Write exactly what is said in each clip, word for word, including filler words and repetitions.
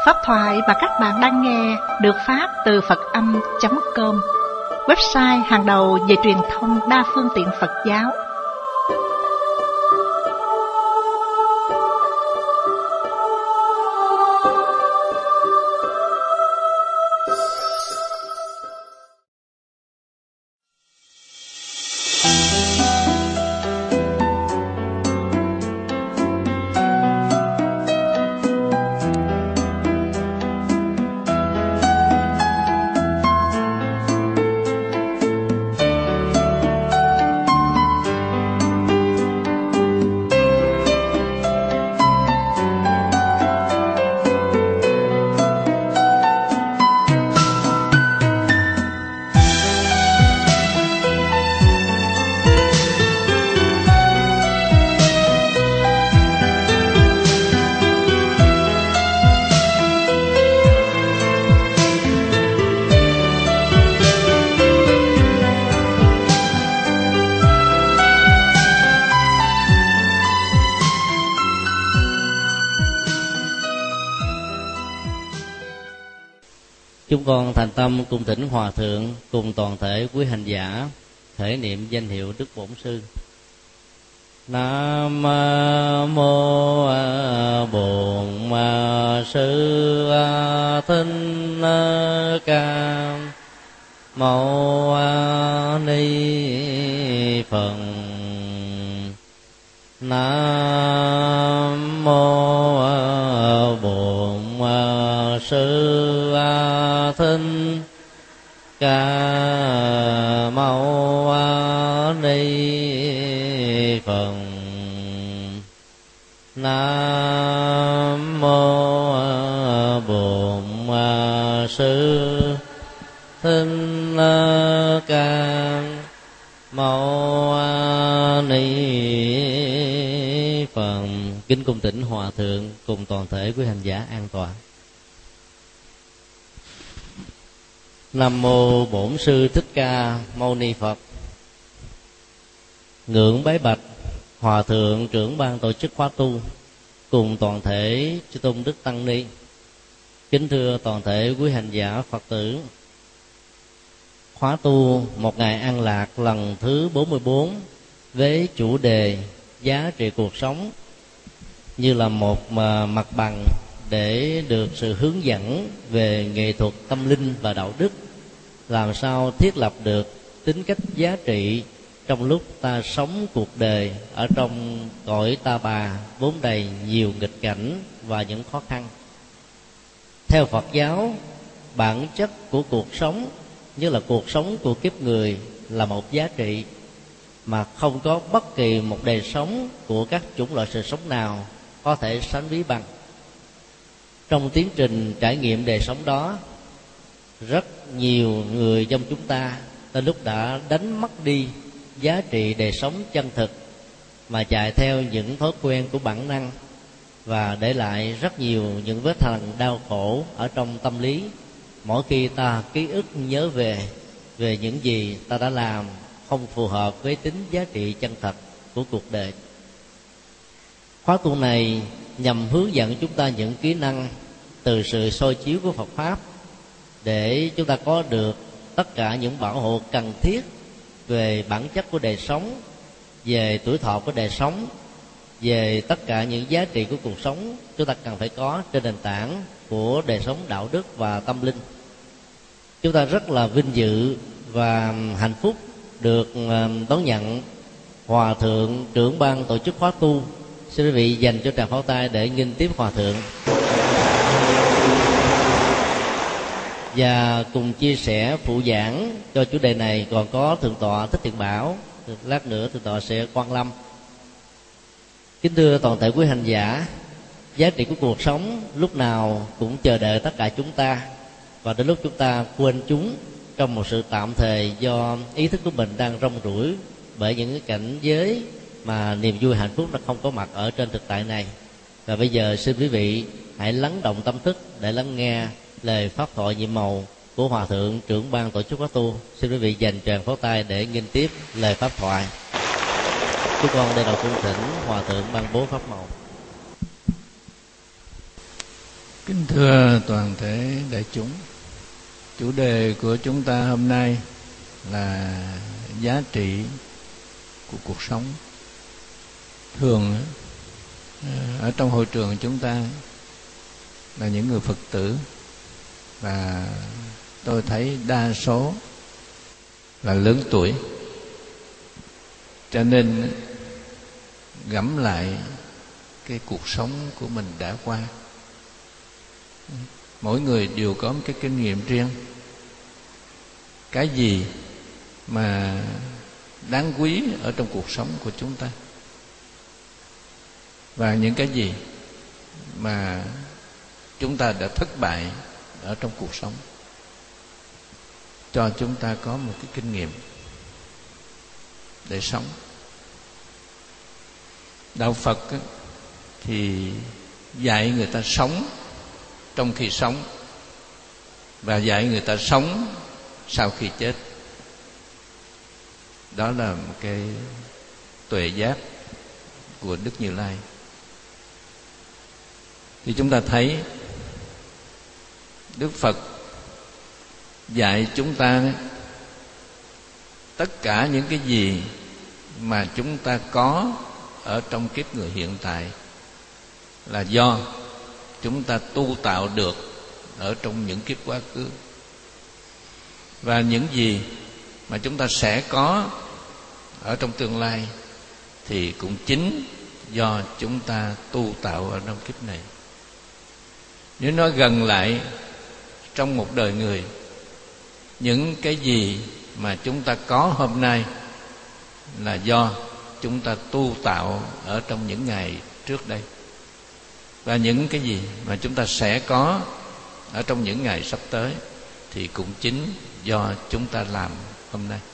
Pháp thoại mà các bạn đang nghe được phát từ phật âm chấm com, website hàng đầu về truyền thông đa phương tiện Phật giáo. Chúng con thành tâm cùng thỉnh Hòa Thượng cùng toàn thể quý hành giả thể niệm danh hiệu Đức Bổn Sư. Nam mô Bổn Sư Thích Ca Mâu Ni Phật. Nam mô Bổn Sư Thích Ca Mâu Ni Phật. Nam mô Bổn Sư Thích Ca Mâu Ni Phật. Kính cung thỉnh Hòa Thượng cùng toàn thể quý hành giả an toàn. Nam mô Bổn Sư Thích Ca Mâu Ni Phật. Ngưỡng bái bạch Hòa Thượng trưởng ban tổ chức khóa tu cùng toàn thể chư tôn đức tăng ni. Kính thưa toàn thể quý hành giả Phật tử, khóa tu một ngày an lạc lần thứ bốn mươi bốn với chủ đề giá trị cuộc sống như là một mặt bằng để được sự hướng dẫn về nghệ thuật tâm linh và đạo đức, làm sao thiết lập được tính cách giá trị trong lúc ta sống cuộc đời ở trong cõi ta bà vốn đầy nhiều nghịch cảnh và những khó khăn. Theo Phật giáo, bản chất của cuộc sống, như là cuộc sống của kiếp người, là một giá trị mà không có bất kỳ một đời sống của các chủng loại sự sống nào có thể sánh ví bằng. Trong tiến trình trải nghiệm đời sống đó, rất nhiều người trong chúng ta tới lúc đã đánh mất đi giá trị đời sống chân thực mà chạy theo những thói quen của bản năng, và để lại rất nhiều những vết hằn đau khổ ở trong tâm lý mỗi khi ta ký ức nhớ về về những gì ta đã làm không phù hợp với tính giá trị chân thật của cuộc đời. Khóa tu này nhằm hướng dẫn chúng ta những kỹ năng từ sự soi chiếu của Phật Pháp để chúng ta có được tất cả những bảo hộ cần thiết về bản chất của đời sống, về tuổi thọ của đời sống, về tất cả những giá trị của cuộc sống chúng ta cần phải có trên nền tảng của đời sống đạo đức và tâm linh. Chúng ta rất là vinh dự và hạnh phúc được đón nhận Hòa Thượng trưởng ban tổ chức khóa tu. Xin quý vị dành cho tràng pháo tay để nghênh tiếp Hòa Thượng và cùng chia sẻ phụ giảng cho chủ đề này còn có Thượng tọa Thích Thiện Bảo. Lát nữa Thượng tọa sẽ quan lâm. Kính thưa toàn thể quý hành giả, giá trị của cuộc sống lúc nào cũng chờ đợi tất cả chúng ta, và đến lúc chúng ta quên chúng trong một sự tạm thời do ý thức của mình đang rong ruổi bởi những cái cảnh giới mà niềm vui hạnh phúc nó không có mặt ở trên thực tại này. Và bây giờ xin quý vị hãy lắng động tâm thức để lắng nghe lời pháp thoại nhiệm màu của Hòa Thượng trưởng ban tổ chức khóa tu. Xin quý vị dành tràng pháo tay để nghênh tiếp lời pháp thoại. Chúng con đây đầu cung thỉnh Hòa Thượng ban bố pháp màu. Kính thưa toàn thể đại chúng, chủ đề của chúng ta hôm nay là giá trị của cuộc sống. Thường ở trong hội trường chúng ta là những người Phật tử, và tôi thấy đa số là lớn tuổi, cho nên gẫm lại cái cuộc sống của mình đã qua. Mỗi người đều có một cái kinh nghiệm riêng. Cái gì mà đáng quý ở trong cuộc sống của chúng ta, và những cái gì mà chúng ta đã thất bại ở trong cuộc sống, cho chúng ta có một cái kinh nghiệm để sống. Đạo Phật thì dạy người ta sống trong khi sống, và dạy người ta sống sau khi chết. Đó là một cái tuệ giác của Đức Như Lai. Thì chúng ta thấy Đức Phật dạy chúng ta tất cả những cái gì mà chúng ta có ở trong kiếp người hiện tại là do chúng ta tu tạo được ở trong những kiếp quá khứ, và những gì mà chúng ta sẽ có ở trong tương lai thì cũng chính do chúng ta tu tạo ở trong kiếp này. Nếu nói gần lại, trong một đời người, những cái gì mà chúng ta có hôm nay là do chúng ta tu tạo ở trong những ngày trước đây, và những cái gì mà chúng ta sẽ có ở trong những ngày sắp tới thì cũng chính do chúng ta làm hôm nay.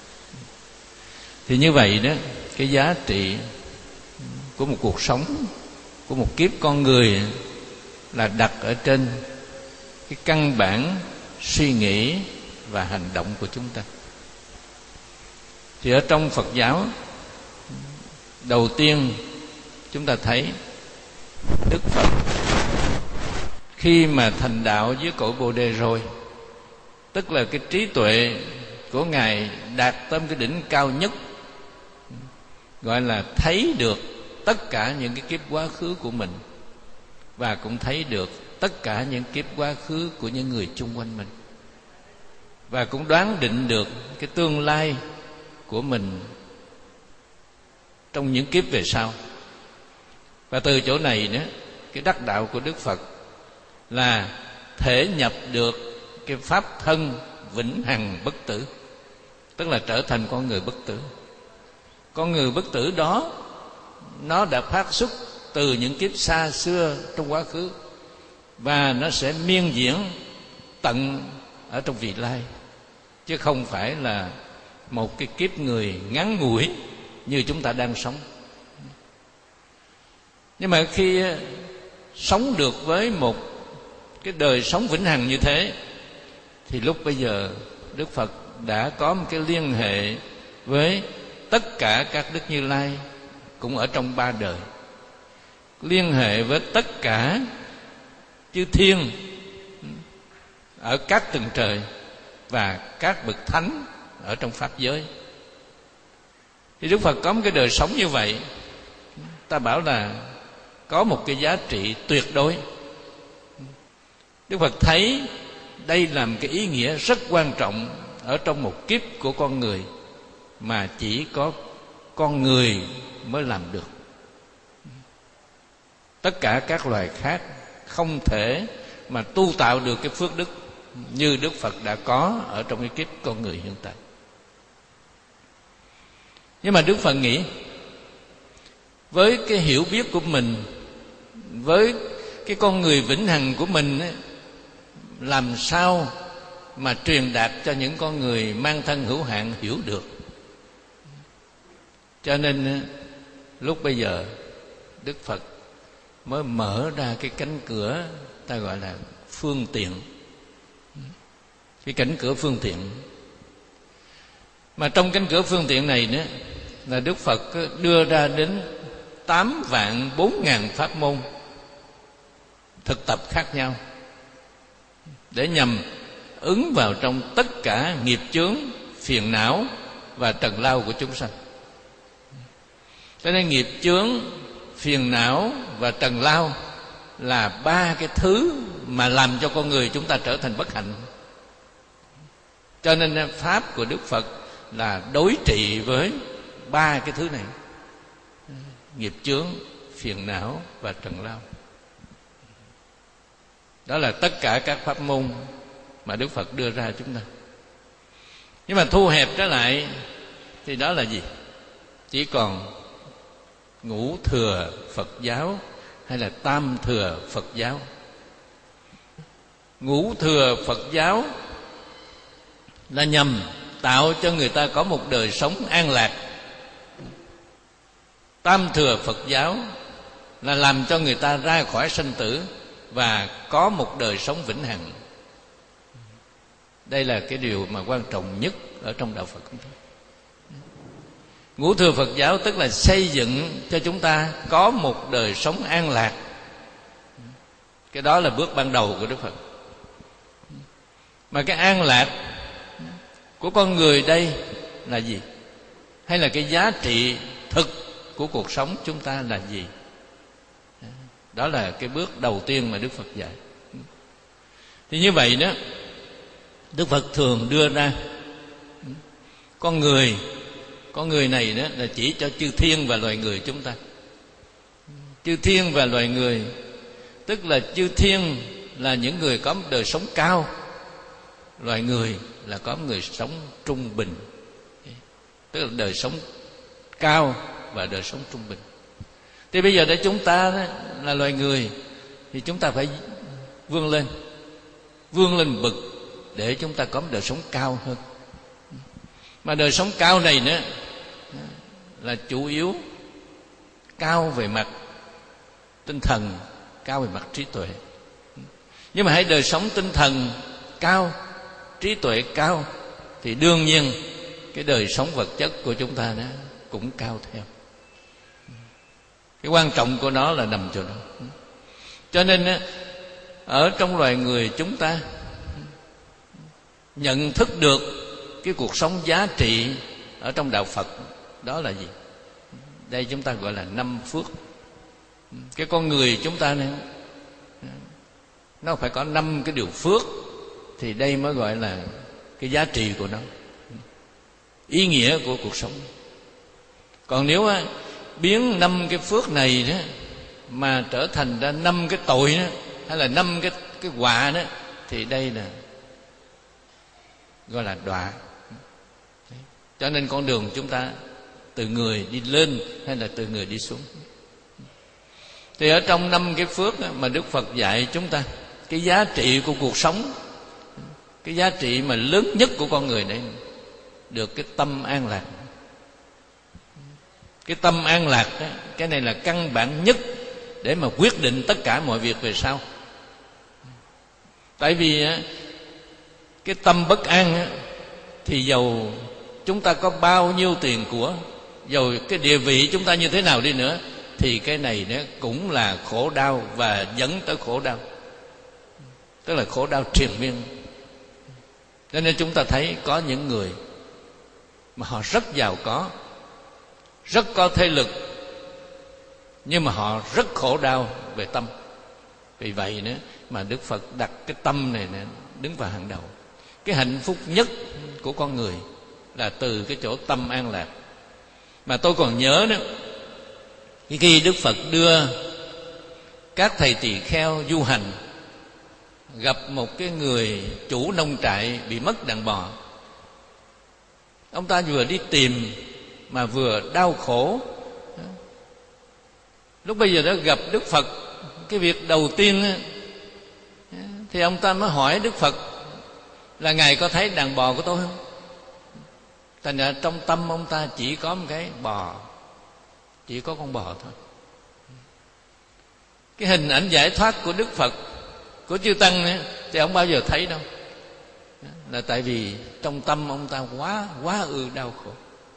Thì như vậy đó, cái giá trị của một cuộc sống, của một kiếp con người là đặt ở trên cái căn bản suy nghĩ và hành động của chúng ta. Thì ở trong Phật giáo, đầu tiên chúng ta thấy Đức Phật khi mà thành đạo dưới cội Bồ Đề rồi, tức là cái trí tuệ của Ngài đạt tới cái đỉnh cao nhất, gọi là thấy được tất cả những cái kiếp quá khứ của mình, và cũng thấy được tất cả những kiếp quá khứ của những người chung quanh mình, và cũng đoán định được cái tương lai của mình trong những kiếp về sau. Và từ chỗ này nữa, cái đắc đạo của Đức Phật là thể nhập được cái pháp thân vĩnh hằng bất tử, tức là trở thành con người bất tử. Con người bất tử đó nó đã phát xuất từ những kiếp xa xưa trong quá khứ, và nó sẽ miên diễn tận ở trong vị lai, chứ không phải là một cái kiếp người ngắn ngủi như chúng ta đang sống. Nhưng mà khi sống được với một cái đời sống vĩnh hằng như thế, thì lúc bây giờ Đức Phật đã có một cái liên hệ với tất cả các Đức Như Lai cũng ở trong ba đời, liên hệ với tất cả chư thiên ở các tầng trời và các bậc thánh ở trong pháp giới. Thì Đức Phật có một cái đời sống như vậy, ta bảo là có một cái giá trị tuyệt đối. Đức Phật thấy đây là một cái ý nghĩa rất quan trọng ở trong một kiếp của con người mà chỉ có con người mới làm được. Tất cả các loài khác không thể mà tu tạo được cái phước đức như Đức Phật đã có ở trong cái kiếp con người hiện tại. Nhưng mà Đức Phật nghĩ với cái hiểu biết của mình, với cái con người vĩnh hằng của mình ấy, làm sao mà truyền đạt cho những con người mang thân hữu hạn hiểu được. Cho nên lúc bây giờ Đức Phật mới mở ra cái cánh cửa ta gọi là phương tiện. Cái cánh cửa phương tiện, mà trong cánh cửa phương tiện này nữa là Đức Phật đưa ra đến tám vạn bốn ngàn pháp môn thực tập khác nhau để nhằm ứng vào trong tất cả nghiệp chướng, phiền não và trần lao của chúng sanh. Cho nên nghiệp chướng, phiền não và trần lao là ba cái thứ mà làm cho con người chúng ta trở thành bất hạnh. Cho nên pháp của Đức Phật là đối trị với ba cái thứ này: nghiệp chướng, phiền não và trần lao. Đó là tất cả các pháp môn mà Đức Phật đưa ra chúng ta. Nhưng mà thu hẹp trở lại thì đó là gì? Chỉ còn ngũ thừa Phật giáo hay là tam thừa Phật giáo. Ngũ thừa Phật giáo là nhằm tạo cho người ta có một đời sống an lạc. Tam thừa Phật giáo là làm cho người ta ra khỏi sanh tử và có một đời sống vĩnh hằng. Đây là cái điều mà quan trọng nhất ở trong đạo Phật chúng ta. Ngũ thừa Phật giáo tức là xây dựng cho chúng ta có một đời sống an lạc. Cái đó là bước ban đầu của Đức Phật. Mà cái an lạc của con người đây là gì? Hay là cái giá trị thực của cuộc sống chúng ta là gì? Đó là cái bước đầu tiên mà Đức Phật dạy. Thì như vậy đó, Đức Phật thường đưa ra con người, con người này đó là chỉ cho chư thiên và loài người chúng ta. Chư thiên và loài người tức là chư thiên là những người có một đời sống cao, loài người là có một người sống trung bình, tức là đời sống cao và đời sống trung bình. Thì bây giờ để chúng ta đó, là loài người, thì chúng ta phải vươn lên, vươn lên bậc để chúng ta có một đời sống cao hơn. Mà đời sống cao này nữa là chủ yếu cao về mặt tinh thần, cao về mặt trí tuệ. Nhưng mà hãy đời sống tinh thần cao, trí tuệ cao, thì đương nhiên cái đời sống vật chất của chúng ta đó cũng cao theo. Cái quan trọng của nó là nằm chỗ đó. Cho nên ở trong loài người chúng ta nhận thức được cái cuộc sống giá trị ở trong đạo Phật, đó là gì? Đây chúng ta gọi là năm phước. Cái con người chúng ta này nó phải có năm cái điều phước, thì đây mới gọi là cái giá trị của nó, ý nghĩa của cuộc sống. Còn nếu biến năm cái phước này đó mà trở thành ra năm cái tội đó, hay là năm cái cái họa đó, thì đây là gọi là đọa. Cho nên con đường chúng ta từ người đi lên hay là từ người đi xuống. Thì ở trong năm cái phước mà Đức Phật dạy chúng ta, cái giá trị của cuộc sống, cái giá trị mà lớn nhất của con người này, được cái tâm an lạc. Cái tâm an lạc đó, cái này là căn bản nhất để mà quyết định tất cả mọi việc về sau. Tại vì cái tâm bất an thì dầu chúng ta có bao nhiêu tiền của, dầu cái địa vị chúng ta như thế nào đi nữa, thì cái này nó cũng là khổ đau và dẫn tới khổ đau, tức là khổ đau triền miên. Cho nên chúng ta thấy có những người mà họ rất giàu có, rất có thế lực, nhưng mà họ rất khổ đau về tâm. Vì vậy nữa mà Đức Phật đặt cái tâm này đứng vào hàng đầu. Cái hạnh phúc nhất của con người là từ cái chỗ tâm an lạc. Mà tôi còn nhớ đó, khi Đức Phật đưa các thầy tỳ kheo du hành, gặp một cái người chủ nông trại bị mất đàn bò. Ông ta vừa đi tìm mà vừa đau khổ. Lúc bây giờ đó gặp Đức Phật, cái việc đầu tiên thì ông ta mới hỏi Đức Phật là Ngài có thấy đàn bò của tôi không? Thành ra trong tâm ông ta chỉ có một cái bò, chỉ có con bò thôi. Cái hình ảnh giải thoát của Đức Phật, của chư Tăng ấy, thì không bao giờ thấy đâu. Là tại vì trong tâm ông ta quá quá ư đau khổ.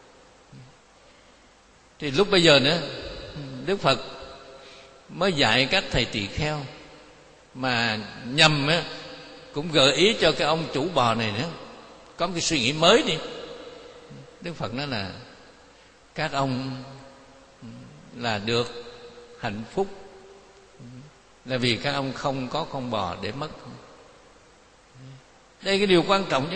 Thì lúc bây giờ nữa Đức Phật mới dạy các thầy tỳ kheo mà nhằm á, cũng gợi ý cho cái ông chủ bò này nữa có một cái suy nghĩ mới đi. Đức Phật nói là các ông là được hạnh phúc là vì các ông không có con bò để mất. Đây cái điều quan trọng nhất.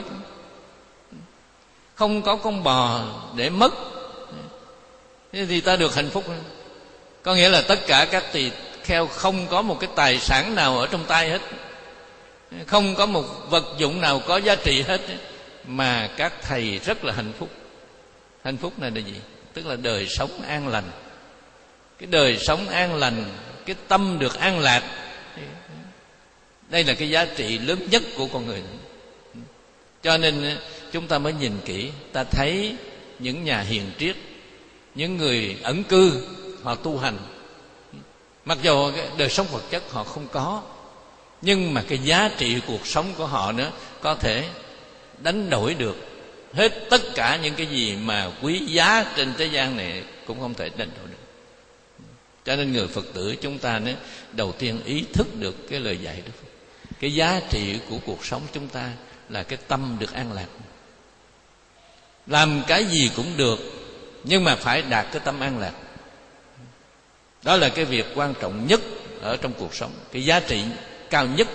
Không có con bò để mất thì ta được hạnh phúc. Có nghĩa là tất cả các tỳ kheo không có một cái tài sản nào ở trong tay hết, không có một vật dụng nào có giá trị hết, mà các thầy rất là hạnh phúc. Hạnh phúc này là gì? Tức là đời sống an lành. Cái đời sống an lành, cái tâm được an lạc, đây là cái giá trị lớn nhất của con người. Cho nên chúng ta mới nhìn kỹ, ta thấy những nhà hiền triết, những người ẩn cư, họ tu hành, mặc dù đời sống vật chất họ không có, nhưng mà cái giá trị cuộc sống của họ nữa có thể đánh đổi được hết tất cả những cái gì mà quý giá trên thế gian này, cũng không thể đánh đổi được. Cho nên người Phật tử chúng ta nữa, đầu tiên ý thức được cái lời dạy đó. Cái giá trị của cuộc sống chúng ta là cái tâm được an lạc. Làm cái gì cũng được, nhưng mà phải đạt cái tâm an lạc. Đó là cái việc quan trọng nhất ở trong cuộc sống, cái giá trị cao nhất.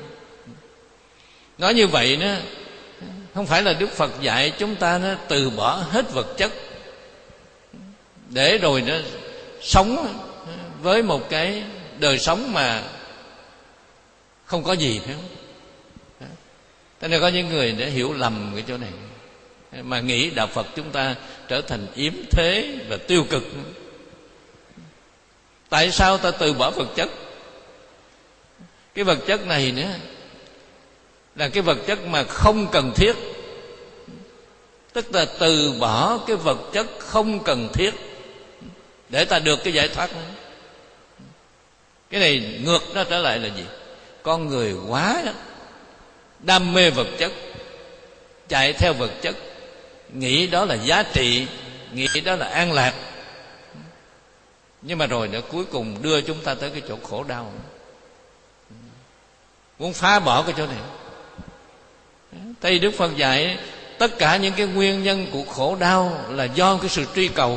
Nói như vậy đó, không phải là Đức Phật dạy chúng ta nó từ bỏ hết vật chất để rồi nó sống với một cái đời sống mà không có gì, phải không? Cho nên có những người để hiểu lầm cái chỗ này, mà nghĩ đạo Phật chúng ta trở thành yếm thế và tiêu cực. Tại sao ta từ bỏ vật chất? Cái vật chất này nữa là cái vật chất mà không cần thiết. Tức là từ bỏ cái vật chất không cần thiết để ta được cái giải thoát. Cái này ngược nó trở lại là gì? Con người quá đam mê vật chất, chạy theo vật chất, nghĩ đó là giá trị, nghĩ đó là an lạc. Nhưng mà rồi nữa cuối cùng đưa chúng ta tới cái chỗ khổ đau. Muốn phá bỏ cái chỗ này. Tại Đức Phật dạy tất cả những cái nguyên nhân của khổ đau là do cái sự truy cầu,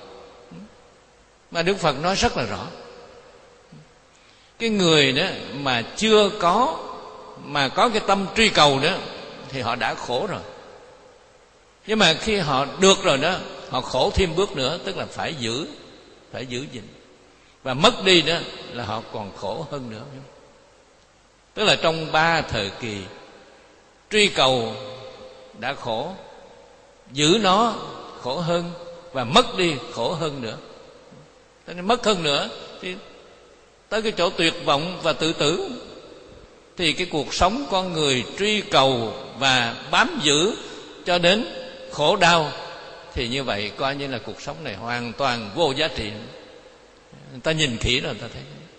mà Đức Phật nói rất là rõ. Cái người đó mà chưa có, mà có cái tâm truy cầu đó, thì họ đã khổ rồi. Nhưng mà khi họ được rồi đó, họ khổ thêm bước nữa. Tức là phải giữ, phải giữ gìn. Và mất đi đó là họ còn khổ hơn nữa. Tức là trong ba thời kỳ, truy cầu đã khổ, giữ nó khổ hơn, và mất đi khổ hơn nữa. Cho nên mất hơn nữa thì tới cái chỗ tuyệt vọng và tự tử. Thì cái cuộc sống con người truy cầu và bám giữ cho đến khổ đau, thì như vậy coi như là cuộc sống này hoàn toàn vô giá trị. Người ta nhìn kỹ rồi người ta thấy.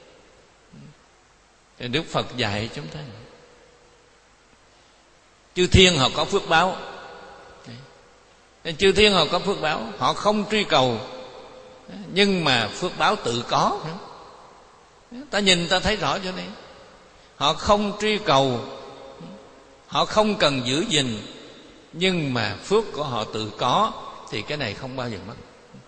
Thì Đức Phật dạy chúng ta, chư thiên họ có phước báo. Nên chư thiên họ có phước báo, họ không truy cầu, nhưng mà phước báo tự có. Ta nhìn ta thấy rõ chỗ này. Họ không truy cầu, họ không cần giữ gìn, nhưng mà phước của họ tự có, thì cái này không bao giờ mất.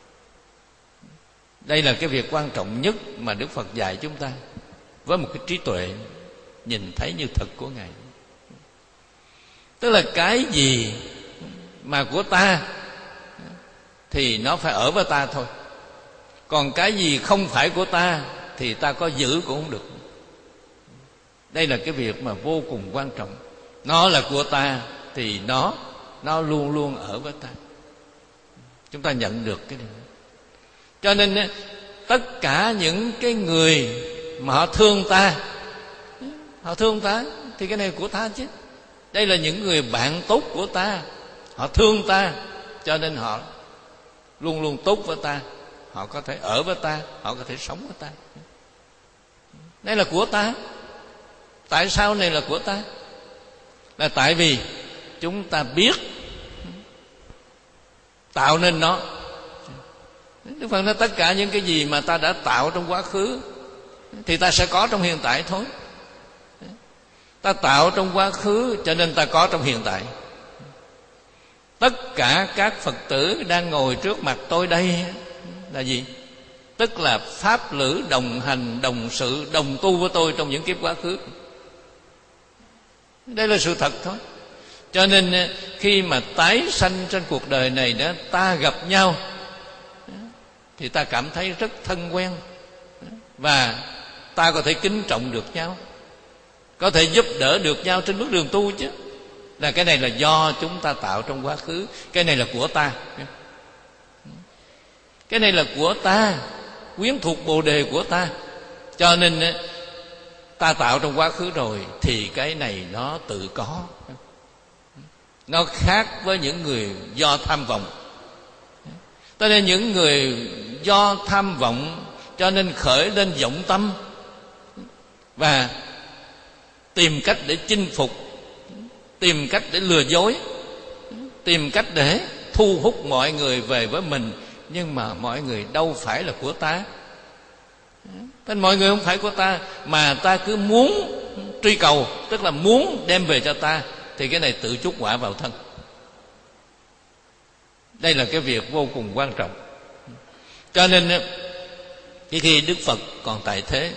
Đây là cái việc quan trọng nhất mà Đức Phật dạy chúng ta, với một cái trí tuệ nhìn thấy như thật của Ngài. Tức là cái gì mà của ta thì nó phải ở với ta thôi. Còn cái gì không phải của ta thì ta có giữ cũng không được. Đây là cái việc mà vô cùng quan trọng. Nó là của ta thì nó Nó luôn luôn ở với ta. Chúng ta nhận được cái điều đó. Cho nên tất cả những cái người mà họ thương ta, họ thương ta thì cái này của ta chứ. Đây là những người bạn tốt của ta, họ thương ta, cho nên họ luôn luôn tốt với ta. Họ có thể ở với ta, họ có thể sống với ta. Đây là của ta. Tại sao này là của ta? Là tại vì chúng ta biết tạo nên nó. Đức Phật nói tất cả những cái gì mà ta đã tạo trong quá khứ thì ta sẽ có trong hiện tại thôi. Ta tạo trong quá khứ cho nên ta có trong hiện tại. Tất cả các Phật tử đang ngồi trước mặt tôi đây là gì? Tức là pháp lữ đồng hành, đồng sự, đồng tu với tôi trong những kiếp quá khứ. Đây là sự thật thôi. Cho nên khi mà tái sanh trên cuộc đời này đó, ta gặp nhau thì ta cảm thấy rất thân quen, và ta có thể kính trọng được nhau, có thể giúp đỡ được nhau trên bước đường tu chứ. Là cái này là do chúng ta tạo trong quá khứ. Cái này là của ta. Cái này là của ta, quyến thuộc bồ đề của ta. Cho nên ta tạo trong quá khứ rồi thì cái này nó tự có. Nó khác với những người do tham vọng. Cho nên những người do tham vọng cho nên khởi lên vọng tâm và tìm cách để chinh phục, tìm cách để lừa dối, tìm cách để thu hút mọi người về với mình. Nhưng mà mọi người đâu phải là của ta. Nên mọi người không phải của ta, mà ta cứ muốn truy cầu, tức là muốn đem về cho ta, thì cái này tự chuốc quả vào thân. Đây là cái việc vô cùng quan trọng. Cho nên cái khi Đức Phật còn tại thế,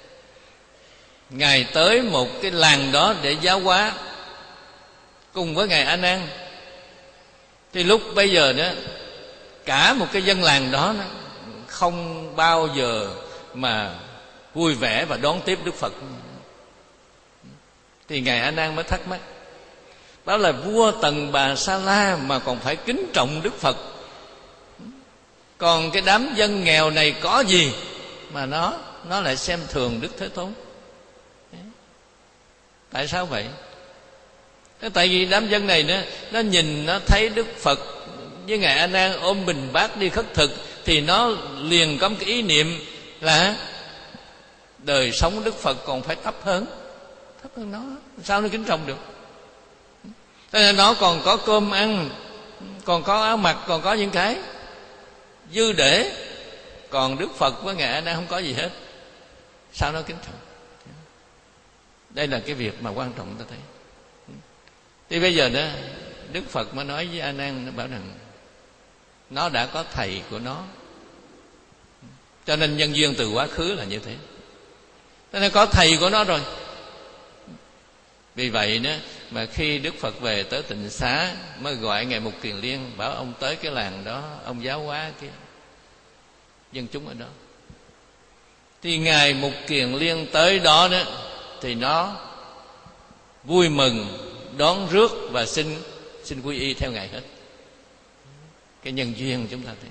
Ngài tới một cái làng đó để giáo hóa cùng với Ngài A Nan, thì lúc bây giờ đó cả một cái dân làng đó không bao giờ mà vui vẻ và đón tiếp Đức Phật. Thì Ngài A Nan mới thắc mắc, đó là vua Tần Bà Sa La mà còn phải kính trọng Đức Phật, còn cái đám dân nghèo này có gì mà nó nó lại xem thường Đức Thế Tôn? Tại sao vậy? Tại vì đám dân này nó, nó nhìn, nó thấy Đức Phật với Ngài A Nan ôm bình bát đi khất thực, thì nó liền có một cái ý niệm là đời sống Đức Phật còn phải thấp hơn, thấp hơn nó, sao nó kính trọng được? Thế nên nó còn có cơm ăn, còn có áo mặc, còn có những cái dư để, còn Đức Phật với Ngài A Nan không có gì hết, sao nó kính trọng? Đây là cái việc mà quan trọng ta thấy. Thì bây giờ đó Đức Phật mới nói với A Nan, nó bảo rằng nó đã có thầy của nó, cho nên nhân duyên từ quá khứ là như thế. Cho nên có thầy của nó rồi. Vì vậy đó mà khi Đức Phật về tới Tịnh Xá, mới gọi Ngài Mục Kiền Liên, bảo ông tới cái làng đó, ông giáo hóa cái dân chúng ở đó. Thì Ngài Mục Kiền Liên tới đó đó thì nó vui mừng đón rước và xin xin quy y theo Ngài hết. Cái nhân duyên chúng ta thấy.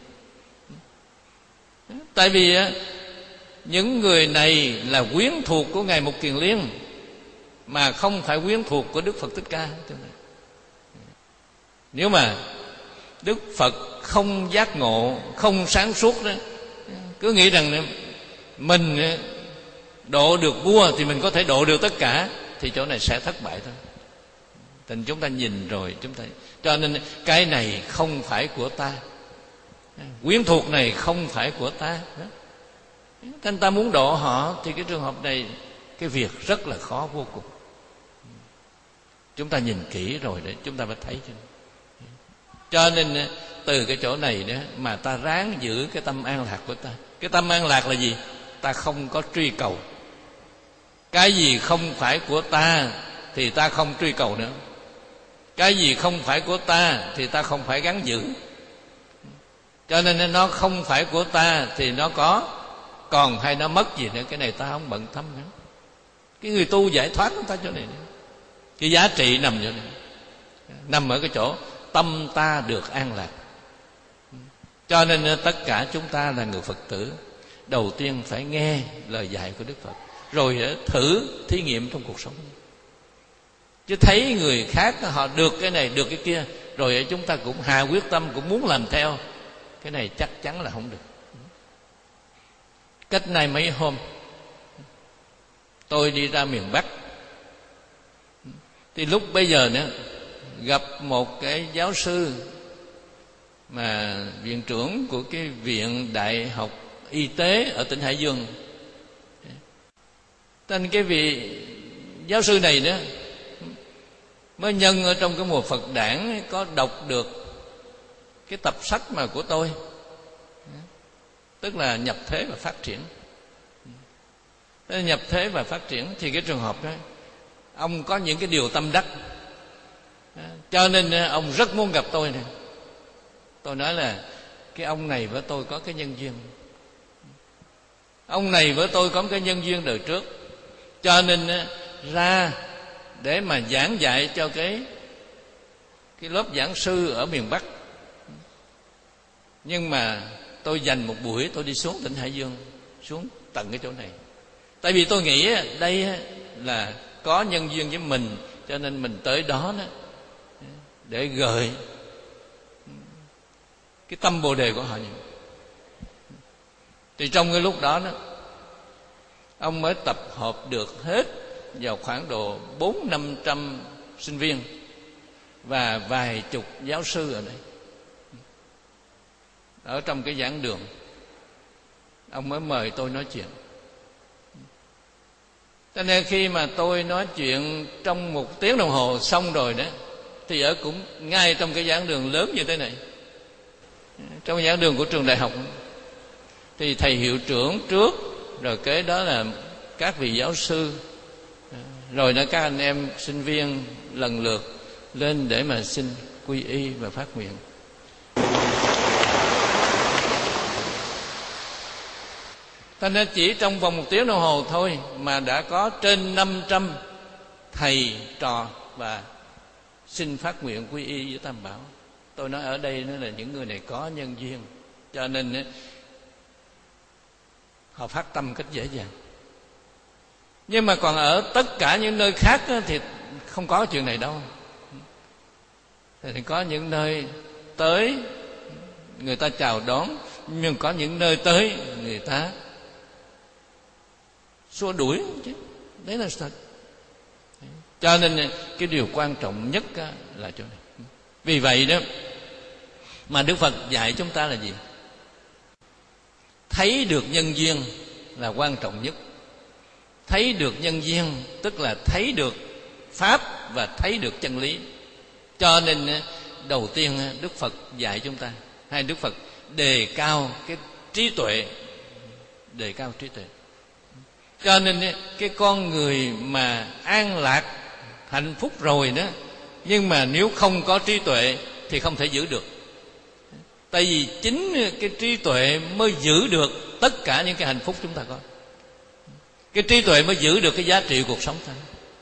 Tại vì những người này là quyến thuộc của Ngài Mục Kiền Liên, mà không phải quyến thuộc của Đức Phật Thích Ca. Nếu mà Đức Phật không giác ngộ, không sáng suốt đó, cứ nghĩ rằng mình độ được vua thì mình có thể độ được tất cả, thì chỗ này sẽ thất bại thôi. Tình chúng ta nhìn rồi chúng ta, cho nên cái này không phải của ta, quyến thuộc này không phải của ta. Nên ta muốn độ họ thì cái trường hợp này, cái việc rất là khó vô cùng. Chúng ta nhìn kỹ rồi để chúng ta mới thấy. Cho nên từ cái chỗ này đó mà ta ráng giữ cái tâm an lạc của ta. Cái tâm an lạc là gì? Ta không có truy cầu. Cái gì không phải của ta thì ta không truy cầu nữa. Cái gì không phải của ta thì ta không phải gắng giữ. Cho nên nó không phải của ta thì nó có, còn hay nó mất gì nữa, cái này ta không bận tâm nữa. Cái người tu giải thoát của ta chỗ này nữa. Cái giá trị nằm chỗ này, nằm ở cái chỗ tâm ta được an lạc. Cho nên tất cả chúng ta là người Phật tử, đầu tiên phải nghe lời dạy của Đức Phật, rồi thử thí nghiệm trong cuộc sống. Chứ thấy người khác họ được cái này, được cái kia, rồi chúng ta cũng hà quyết tâm, cũng muốn làm theo, cái này chắc chắn là không được. Cách nay mấy hôm tôi đi ra miền Bắc, thì lúc bây giờ nữa gặp một cái giáo sư mà viện trưởng của cái viện đại học y tế ở tỉnh Hải Dương. Tên cái vị giáo sư này nữa mới nhân ở trong cái mùa Phật đản có đọc được cái tập sách mà của tôi, tức là nhập thế và phát triển. Nhập thế và phát triển thì cái trường hợp đó ông có những cái điều tâm đắc, cho nên ông rất muốn gặp tôi này. Tôi nói là cái ông này với tôi có cái nhân duyên, ông này với tôi có cái nhân duyên đời trước, cho nên ra để mà giảng dạy cho cái cái lớp giảng sư ở miền Bắc. Nhưng mà tôi dành một buổi tôi đi xuống tỉnh Hải Dương, xuống tận cái chỗ này, tại vì tôi nghĩ đây là có nhân duyên với mình, cho nên mình tới đó đó để gợi cái tâm bồ đề của họ. Thì trong cái lúc đó đó ông mới tập hợp được hết vào khoảng độ bốn năm trăm sinh viên và vài chục giáo sư ở đây, ở trong cái giảng đường. Ông mới mời tôi nói chuyện. Cho nên khi mà tôi nói chuyện trong một tiếng đồng hồ xong rồi đó, thì ở cũng ngay trong cái giảng đường lớn như thế này, trong giảng đường của trường đại học, thì thầy hiệu trưởng trước, rồi kế đó là các vị giáo sư, rồi đó các anh em sinh viên lần lượt lên để mà xin quy y và phát nguyện. Cho nên chỉ trong vòng một tiếng đồng hồ thôi mà đã có trên năm trăm thầy trò và xin phát nguyện quy y với Tam Bảo. Tôi nói ở đây nó là những người này có nhân duyên, cho nên họ phát tâm cách dễ dàng. Nhưng mà còn ở tất cả những nơi khác thì không có chuyện này đâu. Thì có những nơi tới người ta chào đón, nhưng có những nơi tới người ta xua đuổi chứ. Đấy là thật. Cho nên cái điều quan trọng nhất là chỗ này. Vì vậy đó mà Đức Phật dạy chúng ta là gì? Thấy được nhân duyên là quan trọng nhất. Thấy được nhân duyên tức là thấy được pháp và thấy được chân lý. Cho nên đầu tiên Đức Phật dạy chúng ta, hay Đức Phật đề cao cái trí tuệ, đề cao trí tuệ. Cho nên cái con người mà an lạc hạnh phúc rồi đó, nhưng mà nếu không có trí tuệ thì không thể giữ được. Tại vì chính cái trí tuệ mới giữ được tất cả những cái hạnh phúc chúng ta có. Cái trí tuệ mới giữ được cái giá trị cuộc sống ta.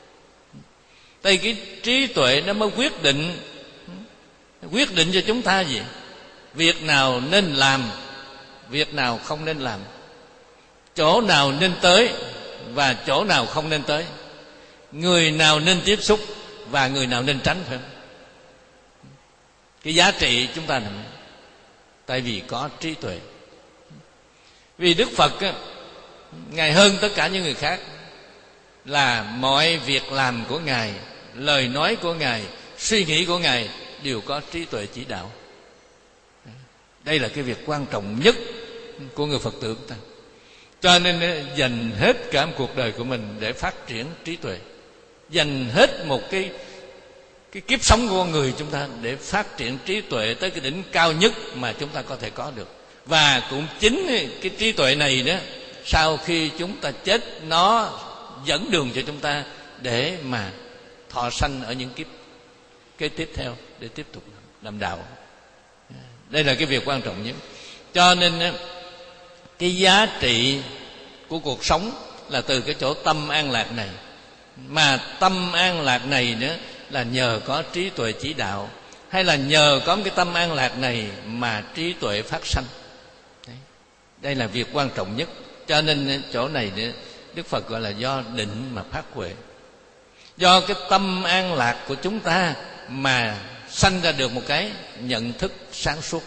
Tại cái trí tuệ nó mới quyết định, quyết định cho chúng ta gì? Việc nào nên làm, việc nào không nên làm, chỗ nào nên tới và chỗ nào không nên tới, người nào nên tiếp xúc và người nào nên tránh, phải không? Cái giá trị chúng ta nằm tại vì có trí tuệ. Vì Đức Phật á, Ngài hơn tất cả những người khác là mọi việc làm của Ngài, lời nói của Ngài, suy nghĩ của Ngài đều có trí tuệ chỉ đạo. Đây là cái việc quan trọng nhất của người Phật tử chúng ta. Cho nên dành hết cả một cuộc đời của mình để phát triển trí tuệ, dành hết một cái cái kiếp sống của con người chúng ta để phát triển trí tuệ tới cái đỉnh cao nhất mà chúng ta có thể có được. Và cũng chính cái trí tuệ này đó, sau khi chúng ta chết, nó dẫn đường cho chúng ta để mà thọ sanh ở những kiếp kế tiếp theo để tiếp tục làm đạo. Đây là cái việc quan trọng nhất. Cho nên cái giá trị của cuộc sống là từ cái chỗ tâm an lạc này. Mà tâm an lạc này nữa là nhờ có trí tuệ chỉ đạo, hay là nhờ có cái tâm an lạc này mà trí tuệ phát sanh. Đấy. Đây là việc quan trọng nhất. Cho nên chỗ này Đức Phật gọi là do định mà phát huệ. Do cái tâm an lạc của chúng ta mà sanh ra được một cái nhận thức sáng suốt.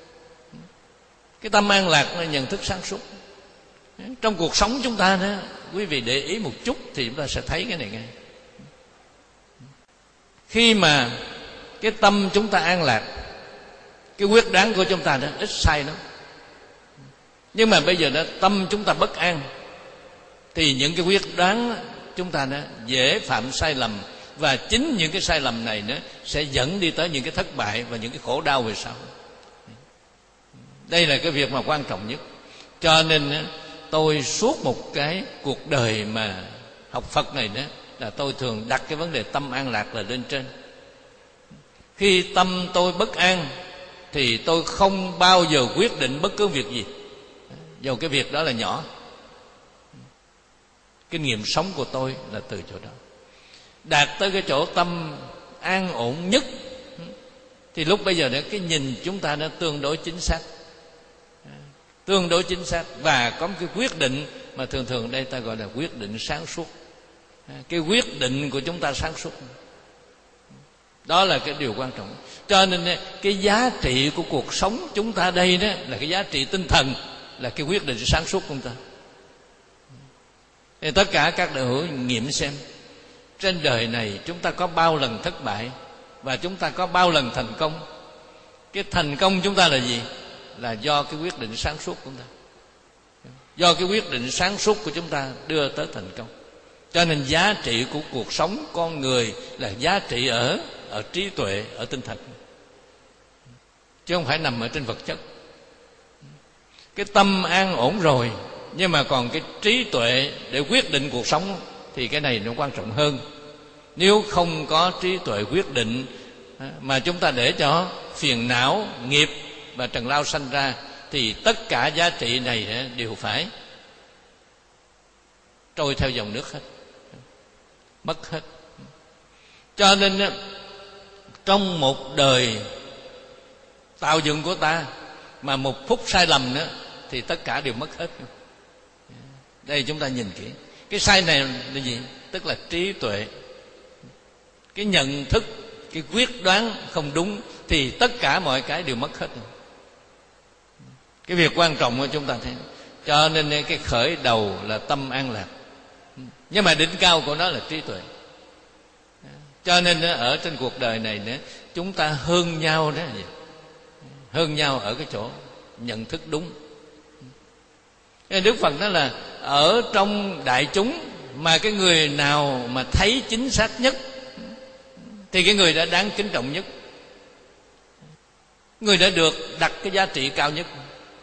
Cái tâm an lạc là nhận thức sáng suốt. Trong cuộc sống chúng ta đó, quý vị để ý một chút thì chúng ta sẽ thấy cái này ngay. Khi mà cái tâm chúng ta an lạc, cái quyết đoán của chúng ta đó ít sai lắm. Nhưng mà bây giờ đó tâm chúng ta bất an, thì những cái quyết đoán chúng ta nó dễ phạm sai lầm, và chính những cái sai lầm này nó sẽ dẫn đi tới những cái thất bại và những cái khổ đau về sau. Đây là cái việc mà quan trọng nhất. Cho nên tôi suốt một cái cuộc đời mà học Phật này đó, là tôi thường đặt cái vấn đề tâm an lạc là lên trên. Khi tâm tôi bất an thì tôi không bao giờ quyết định bất cứ việc gì, dù cái việc đó là nhỏ. Kinh nghiệm sống của tôi là từ chỗ đó. Đạt tới cái chỗ tâm an ổn nhất thì lúc bây giờ đó cái nhìn chúng ta nó tương đối chính xác, tương đối chính xác, và có một cái quyết định mà thường thường đây ta gọi là quyết định sáng suốt. Cái quyết định của chúng ta sáng suốt, đó là cái điều quan trọng. Cho nên cái giá trị của cuộc sống chúng ta đây đó là cái giá trị tinh thần, là cái quyết định sáng suốt của chúng ta. Thì tất cả các đạo hữu nghiệm xem, trên đời này chúng ta có bao lần thất bại và chúng ta có bao lần thành công. Cái thành công chúng ta là gì? Là do cái quyết định sáng suốt của chúng ta, do cái quyết định sáng suốt của chúng ta đưa tới thành công. Cho nên giá trị của cuộc sống con người là giá trị ở ở trí tuệ, ở tinh thần, chứ không phải nằm ở trên vật chất. Cái tâm an ổn rồi, nhưng mà còn cái trí tuệ để quyết định cuộc sống thì cái này nó quan trọng hơn. Nếu không có trí tuệ quyết định mà chúng ta để cho phiền não, nghiệp và trần lao sanh ra, thì tất cả giá trị này đều phải trôi theo dòng nước hết, mất hết. Cho nên trong một đời tạo dựng của ta mà một phút sai lầm nữa thì tất cả đều mất hết. Đây chúng ta nhìn kỹ, cái sai này là gì? Tức là trí tuệ, cái nhận thức, cái quyết đoán không đúng thì tất cả mọi cái đều mất hết. Cái việc quan trọng của chúng ta thấy. Cho nên cái khởi đầu là tâm an lạc, nhưng mà đỉnh cao của nó là trí tuệ. Cho nên ở trên cuộc đời này nữa, chúng ta hơn nhau đó, hơn nhau ở cái chỗ nhận thức đúng. Đức Phật nói là ở trong đại chúng mà cái người nào mà thấy chính xác nhất thì cái người đã đáng kính trọng nhất, người đã được đặt cái giá trị cao nhất.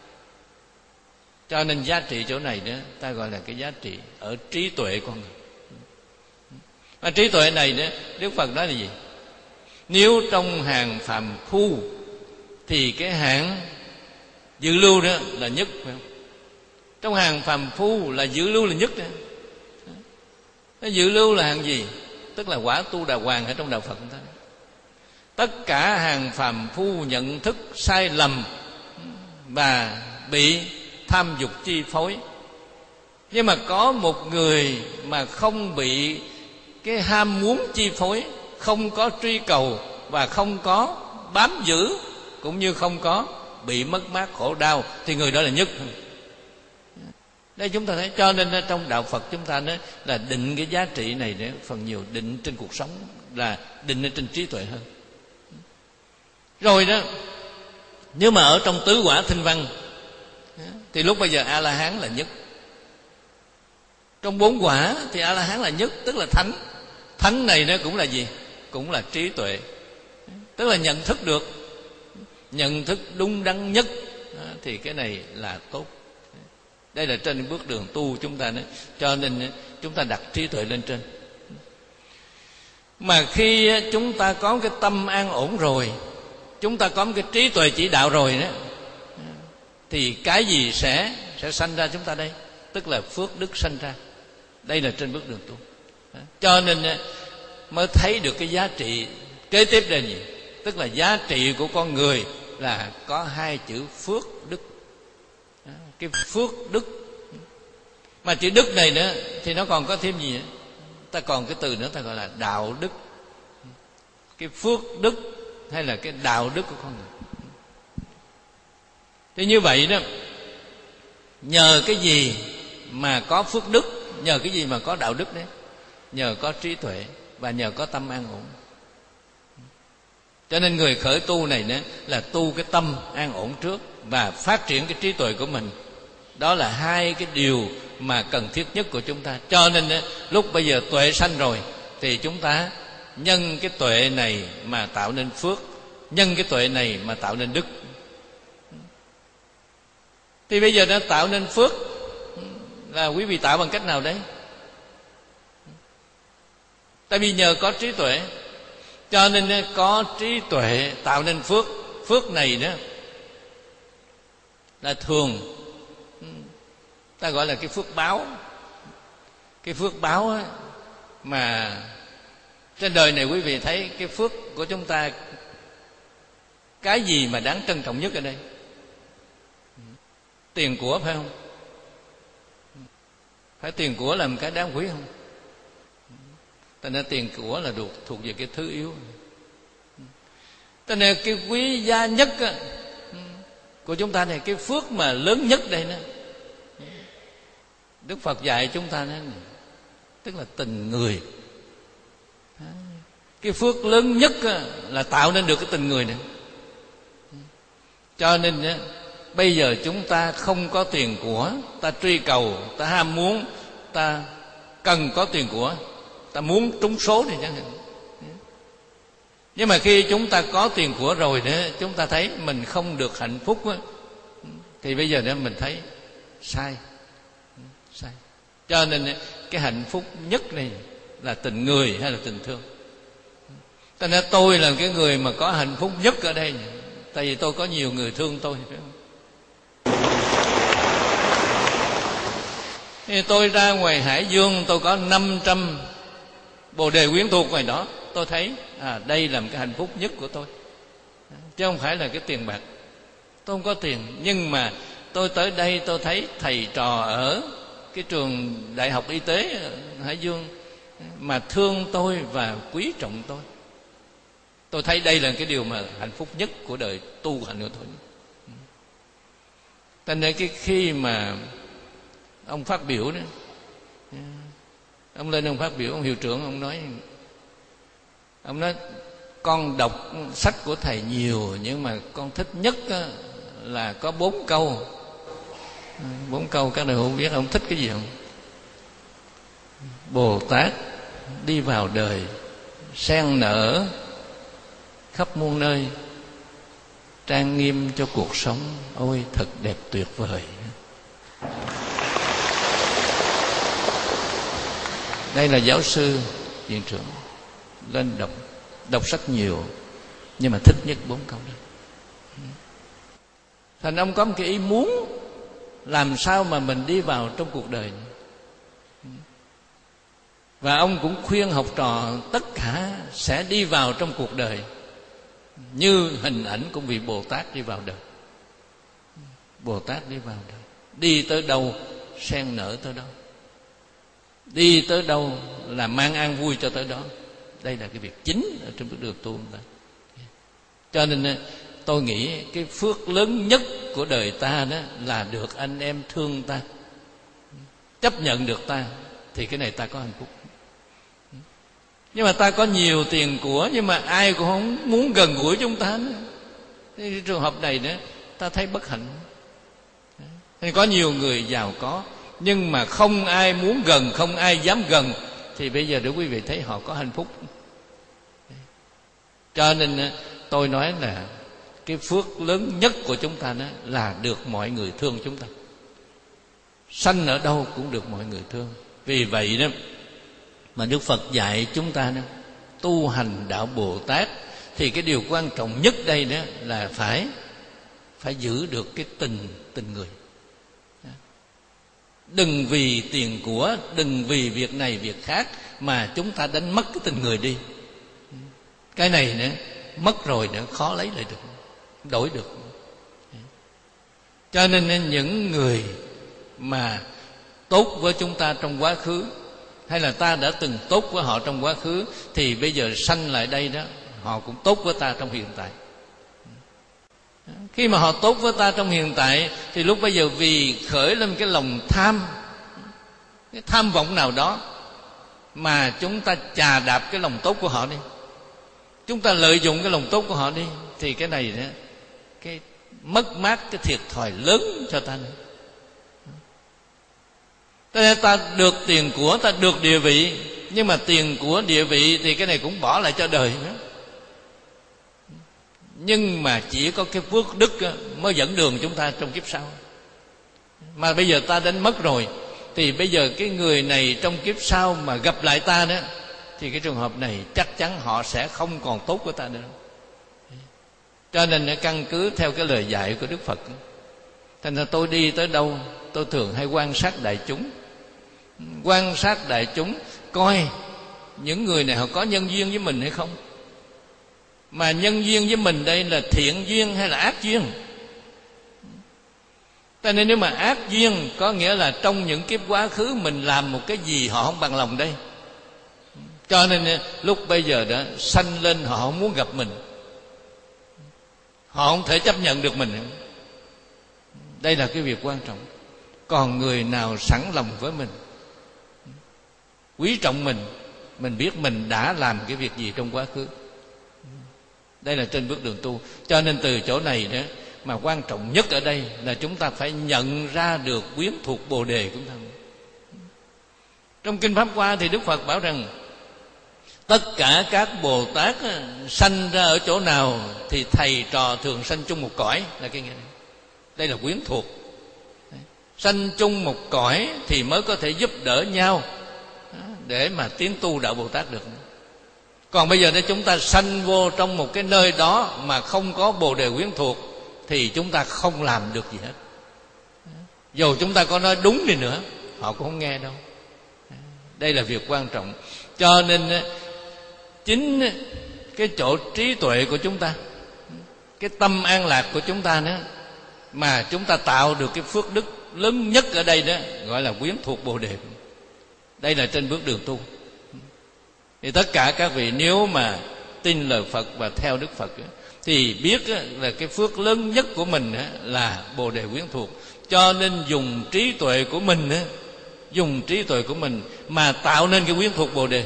Cho nên giá trị chỗ này đó ta gọi là cái giá trị ở trí tuệ con người. Mà trí tuệ này đó, Đức Phật nói là gì? Nếu trong hàng phàm phu thì cái hạng dự lưu đó là nhất, phải không? Trong hàng phàm phu là dự lưu là nhất đó. Cái dự lưu là hàng gì? Tức là quả tu đà hoàng ở trong đạo Phật ta. Tất cả hàng phàm phu nhận thức sai lầm và bị tham dục chi phối, nhưng mà có một người mà không bị cái ham muốn chi phối, không có truy cầu và không có bám giữ, cũng như không có bị mất mát khổ đau, thì người đó là nhất. Đây chúng ta thấy. Cho nên trong đạo Phật chúng ta nói là định cái giá trị này để phần nhiều định trên cuộc sống là định ở trên trí tuệ hơn. Rồi đó, nếu mà ở trong tứ quả thinh văn thì lúc bây giờ A La Hán là nhất. Trong bốn quả thì A La Hán là nhất, tức là thánh. Thánh này nó cũng là gì? Cũng là trí tuệ, tức là nhận thức được, nhận thức đúng đắn nhất, thì cái này là tốt. Đây là trên bước đường tu chúng ta đó. Cho nên chúng ta đặt trí tuệ lên trên. Mà khi chúng ta có cái tâm an ổn rồi, chúng ta có cái trí tuệ chỉ đạo rồi đó, thì cái gì sẽ sẽ sanh ra chúng ta đây? Tức là phước đức sanh ra. Đây là trên bước đường tu. Cho nên mới thấy được cái giá trị kế tiếp là gì? Tức là giá trị của con người là có hai chữ phước đức. Cái phước đức. Mà chữ đức này nữa thì nó còn có thêm gì nữa? Ta còn cái từ nữa ta gọi là đạo đức. Cái phước đức hay là cái đạo đức của con người. Thì như vậy đó, nhờ cái gì mà có phước đức, nhờ cái gì mà có đạo đức đấy? Nhờ có trí tuệ và nhờ có tâm an ổn. Cho nên người khởi tu này nữa là tu cái tâm an ổn trước và phát triển cái trí tuệ của mình Đó là hai cái điều mà cần thiết nhất của chúng ta. Cho nên lúc bây giờ tuệ sanh rồi thì chúng ta nhân cái tuệ này mà tạo nên phước, nhân cái tuệ này mà tạo nên đức. Thì bây giờ nó tạo nên phước là quý vị tạo bằng cách nào đấy? Tại vì nhờ có trí tuệ, cho nên có trí tuệ tạo nên phước. Phước này đó là thường ta gọi là cái phước báo. Cái phước báo á, mà trên đời này quý vị thấy cái phước của chúng ta, cái gì mà đáng trân trọng nhất ở đây? Tiền của phải không? Phải tiền của làm cái đáng quý không? Tại nên tiền của là thuộc, thuộc về cái thứ yếu. Cho nên cái quý giá nhất á, của chúng ta này, cái phước mà lớn nhất đây nè, Đức Phật dạy chúng ta này, tức là tình người. Cái phước lớn nhất á, là tạo nên được cái tình người này. Cho nên á, bây giờ chúng ta không có tiền của, ta truy cầu, ta ham muốn, ta cần có tiền của, ta muốn trúng số này chẳng hạn. Nhưng mà khi chúng ta có tiền của rồi đó, chúng ta thấy mình không được hạnh phúc đó, thì bây giờ đó mình thấy sai. Sai. Cho nên cái hạnh phúc nhất này là tình người hay là tình thương? Cho nên tôi là cái người mà có hạnh phúc nhất ở đây, tại vì tôi có nhiều người thương tôi, phải không? Thì tôi ra ngoài Hải Dương, tôi có năm trăm bồ đề quyến thuộc ngoài đó, tôi thấy à, đây là một cái hạnh phúc nhất của tôi, chứ không phải là cái tiền bạc. Tôi không có tiền, nhưng mà tôi tới đây tôi thấy thầy trò ở cái trường đại học y tế ở Hải Dương mà thương tôi và quý trọng tôi. Tôi thấy đây là cái điều mà hạnh phúc nhất của đời tu hành của tôi. Cho nên cái khi mà ông phát biểu đó, ông lên ông phát biểu, ông hiệu trưởng ông nói, ông nói con đọc sách của thầy nhiều, nhưng mà con thích nhất là có bốn câu. Bốn câu các đại hữu biết ông thích cái gì không? Bồ Tát đi vào đời, sen nở khắp muôn nơi, trang nghiêm cho cuộc sống, ôi thật đẹp tuyệt vời. Đây là giáo sư viện trưởng lên đọc đọc sách nhiều, nhưng mà thích nhất bốn câu đó. Thành ông có một cái ý muốn làm sao mà mình đi vào trong cuộc đời này. Và ông cũng khuyên học trò tất cả sẽ đi vào trong cuộc đời như hình ảnh của vị Bồ Tát đi vào đời. Bồ Tát đi vào đời, đi tới đâu sen nở tới đó, đi tới đâu là mang an vui cho tới đó. Đây là cái việc chính ở trong bước đường tu của ta. Cho nên tôi nghĩ cái phước lớn nhất của đời ta đó là được anh em thương ta, chấp nhận được ta, thì cái này ta có hạnh phúc. Nhưng mà ta có nhiều tiền của, nhưng mà ai cũng không muốn gần gũi chúng ta nữa. Cái trường hợp này đó ta thấy bất hạnh. Thì có nhiều người giàu có, nhưng mà không ai muốn gần, không ai dám gần, thì bây giờ để quý vị thấy họ có hạnh phúc. Cho nên tôi nói là cái phước lớn nhất của chúng ta đó là được mọi người thương chúng ta. Sanh ở đâu cũng được mọi người thương. Vì vậy đó mà Đức Phật dạy chúng ta đó, tu hành đạo Bồ Tát, thì cái điều quan trọng nhất đây đó là phải phải giữ được cái tình tình người. Đừng vì tiền của, đừng vì việc này việc khác mà chúng ta đánh mất cái tình người đi. Cái này nữa mất rồi nữa khó lấy lại được, đổi được. Cho nên những người mà tốt với chúng ta trong quá khứ, hay là ta đã từng tốt với họ trong quá khứ, thì bây giờ sanh lại đây đó, họ cũng tốt với ta trong hiện tại. Khi mà họ tốt với ta trong hiện tại, thì lúc bây giờ vì khởi lên cái lòng tham, cái tham vọng nào đó, mà chúng ta chà đạp cái lòng tốt của họ đi, chúng ta lợi dụng cái lòng tốt của họ đi, thì cái này đó, cái mất mát, cái thiệt thòi lớn cho ta nữa. Ta được tiền của, ta được địa vị, nhưng mà tiền của địa vị thì cái này cũng bỏ lại cho đời nữa. Nhưng mà chỉ có cái phước đức mới dẫn đường chúng ta trong kiếp sau. Mà bây giờ ta đánh mất rồi, thì bây giờ cái người này trong kiếp sau mà gặp lại ta đó, thì cái trường hợp này chắc chắn họ sẽ không còn tốt của ta nữa. Cho nên căn cứ theo cái lời dạy của Đức Phật, thành ra tôi đi tới đâu tôi thường hay quan sát đại chúng. Quan sát đại chúng, coi những người này họ có nhân duyên với mình hay không. Mà nhân duyên với mình đây là thiện duyên hay là ác duyên. Cho nên nếu mà ác duyên, có nghĩa là trong những kiếp quá khứ mình làm một cái gì họ không bằng lòng đây. Cho nên lúc bây giờ đó sanh lên họ không muốn gặp mình, họ không thể chấp nhận được mình. Đây là cái việc quan trọng. Còn người nào sẵn lòng với mình, quý trọng mình, mình biết mình đã làm cái việc gì trong quá khứ. Đây là trên bước đường tu. Cho nên từ chỗ này đó, mà quan trọng nhất ở đây là chúng ta phải nhận ra được quyến thuộc Bồ Đề của chúng ta. Trong Kinh Pháp Hoa thì Đức Phật bảo rằng tất cả các Bồ Tát sanh ra ở chỗ nào thì thầy trò thường sanh chung một cõi, là cái nghĩa này. Đây là quyến thuộc. Sanh chung một cõi thì mới có thể giúp đỡ nhau để mà tiến tu đạo Bồ Tát được. Còn bây giờ nếu chúng ta sanh vô trong một cái nơi đó mà không có Bồ Đề quyến thuộc thì chúng ta không làm được gì hết. Dù chúng ta có nói đúng đi nữa, họ cũng không nghe đâu. Đây là việc quan trọng. Cho nên chính cái chỗ trí tuệ của chúng ta, cái tâm an lạc của chúng ta nữa, mà chúng ta tạo được cái phước đức lớn nhất ở đây đó, gọi là quyến thuộc Bồ Đề. Đây là trên bước đường tu. Thì tất cả các vị nếu mà tin lời Phật và theo Đức Phật thì biết là cái phước lớn nhất của mình là Bồ Đề quyến thuộc. Cho nên dùng trí tuệ của mình, dùng trí tuệ của mình mà tạo nên cái quyến thuộc Bồ Đề.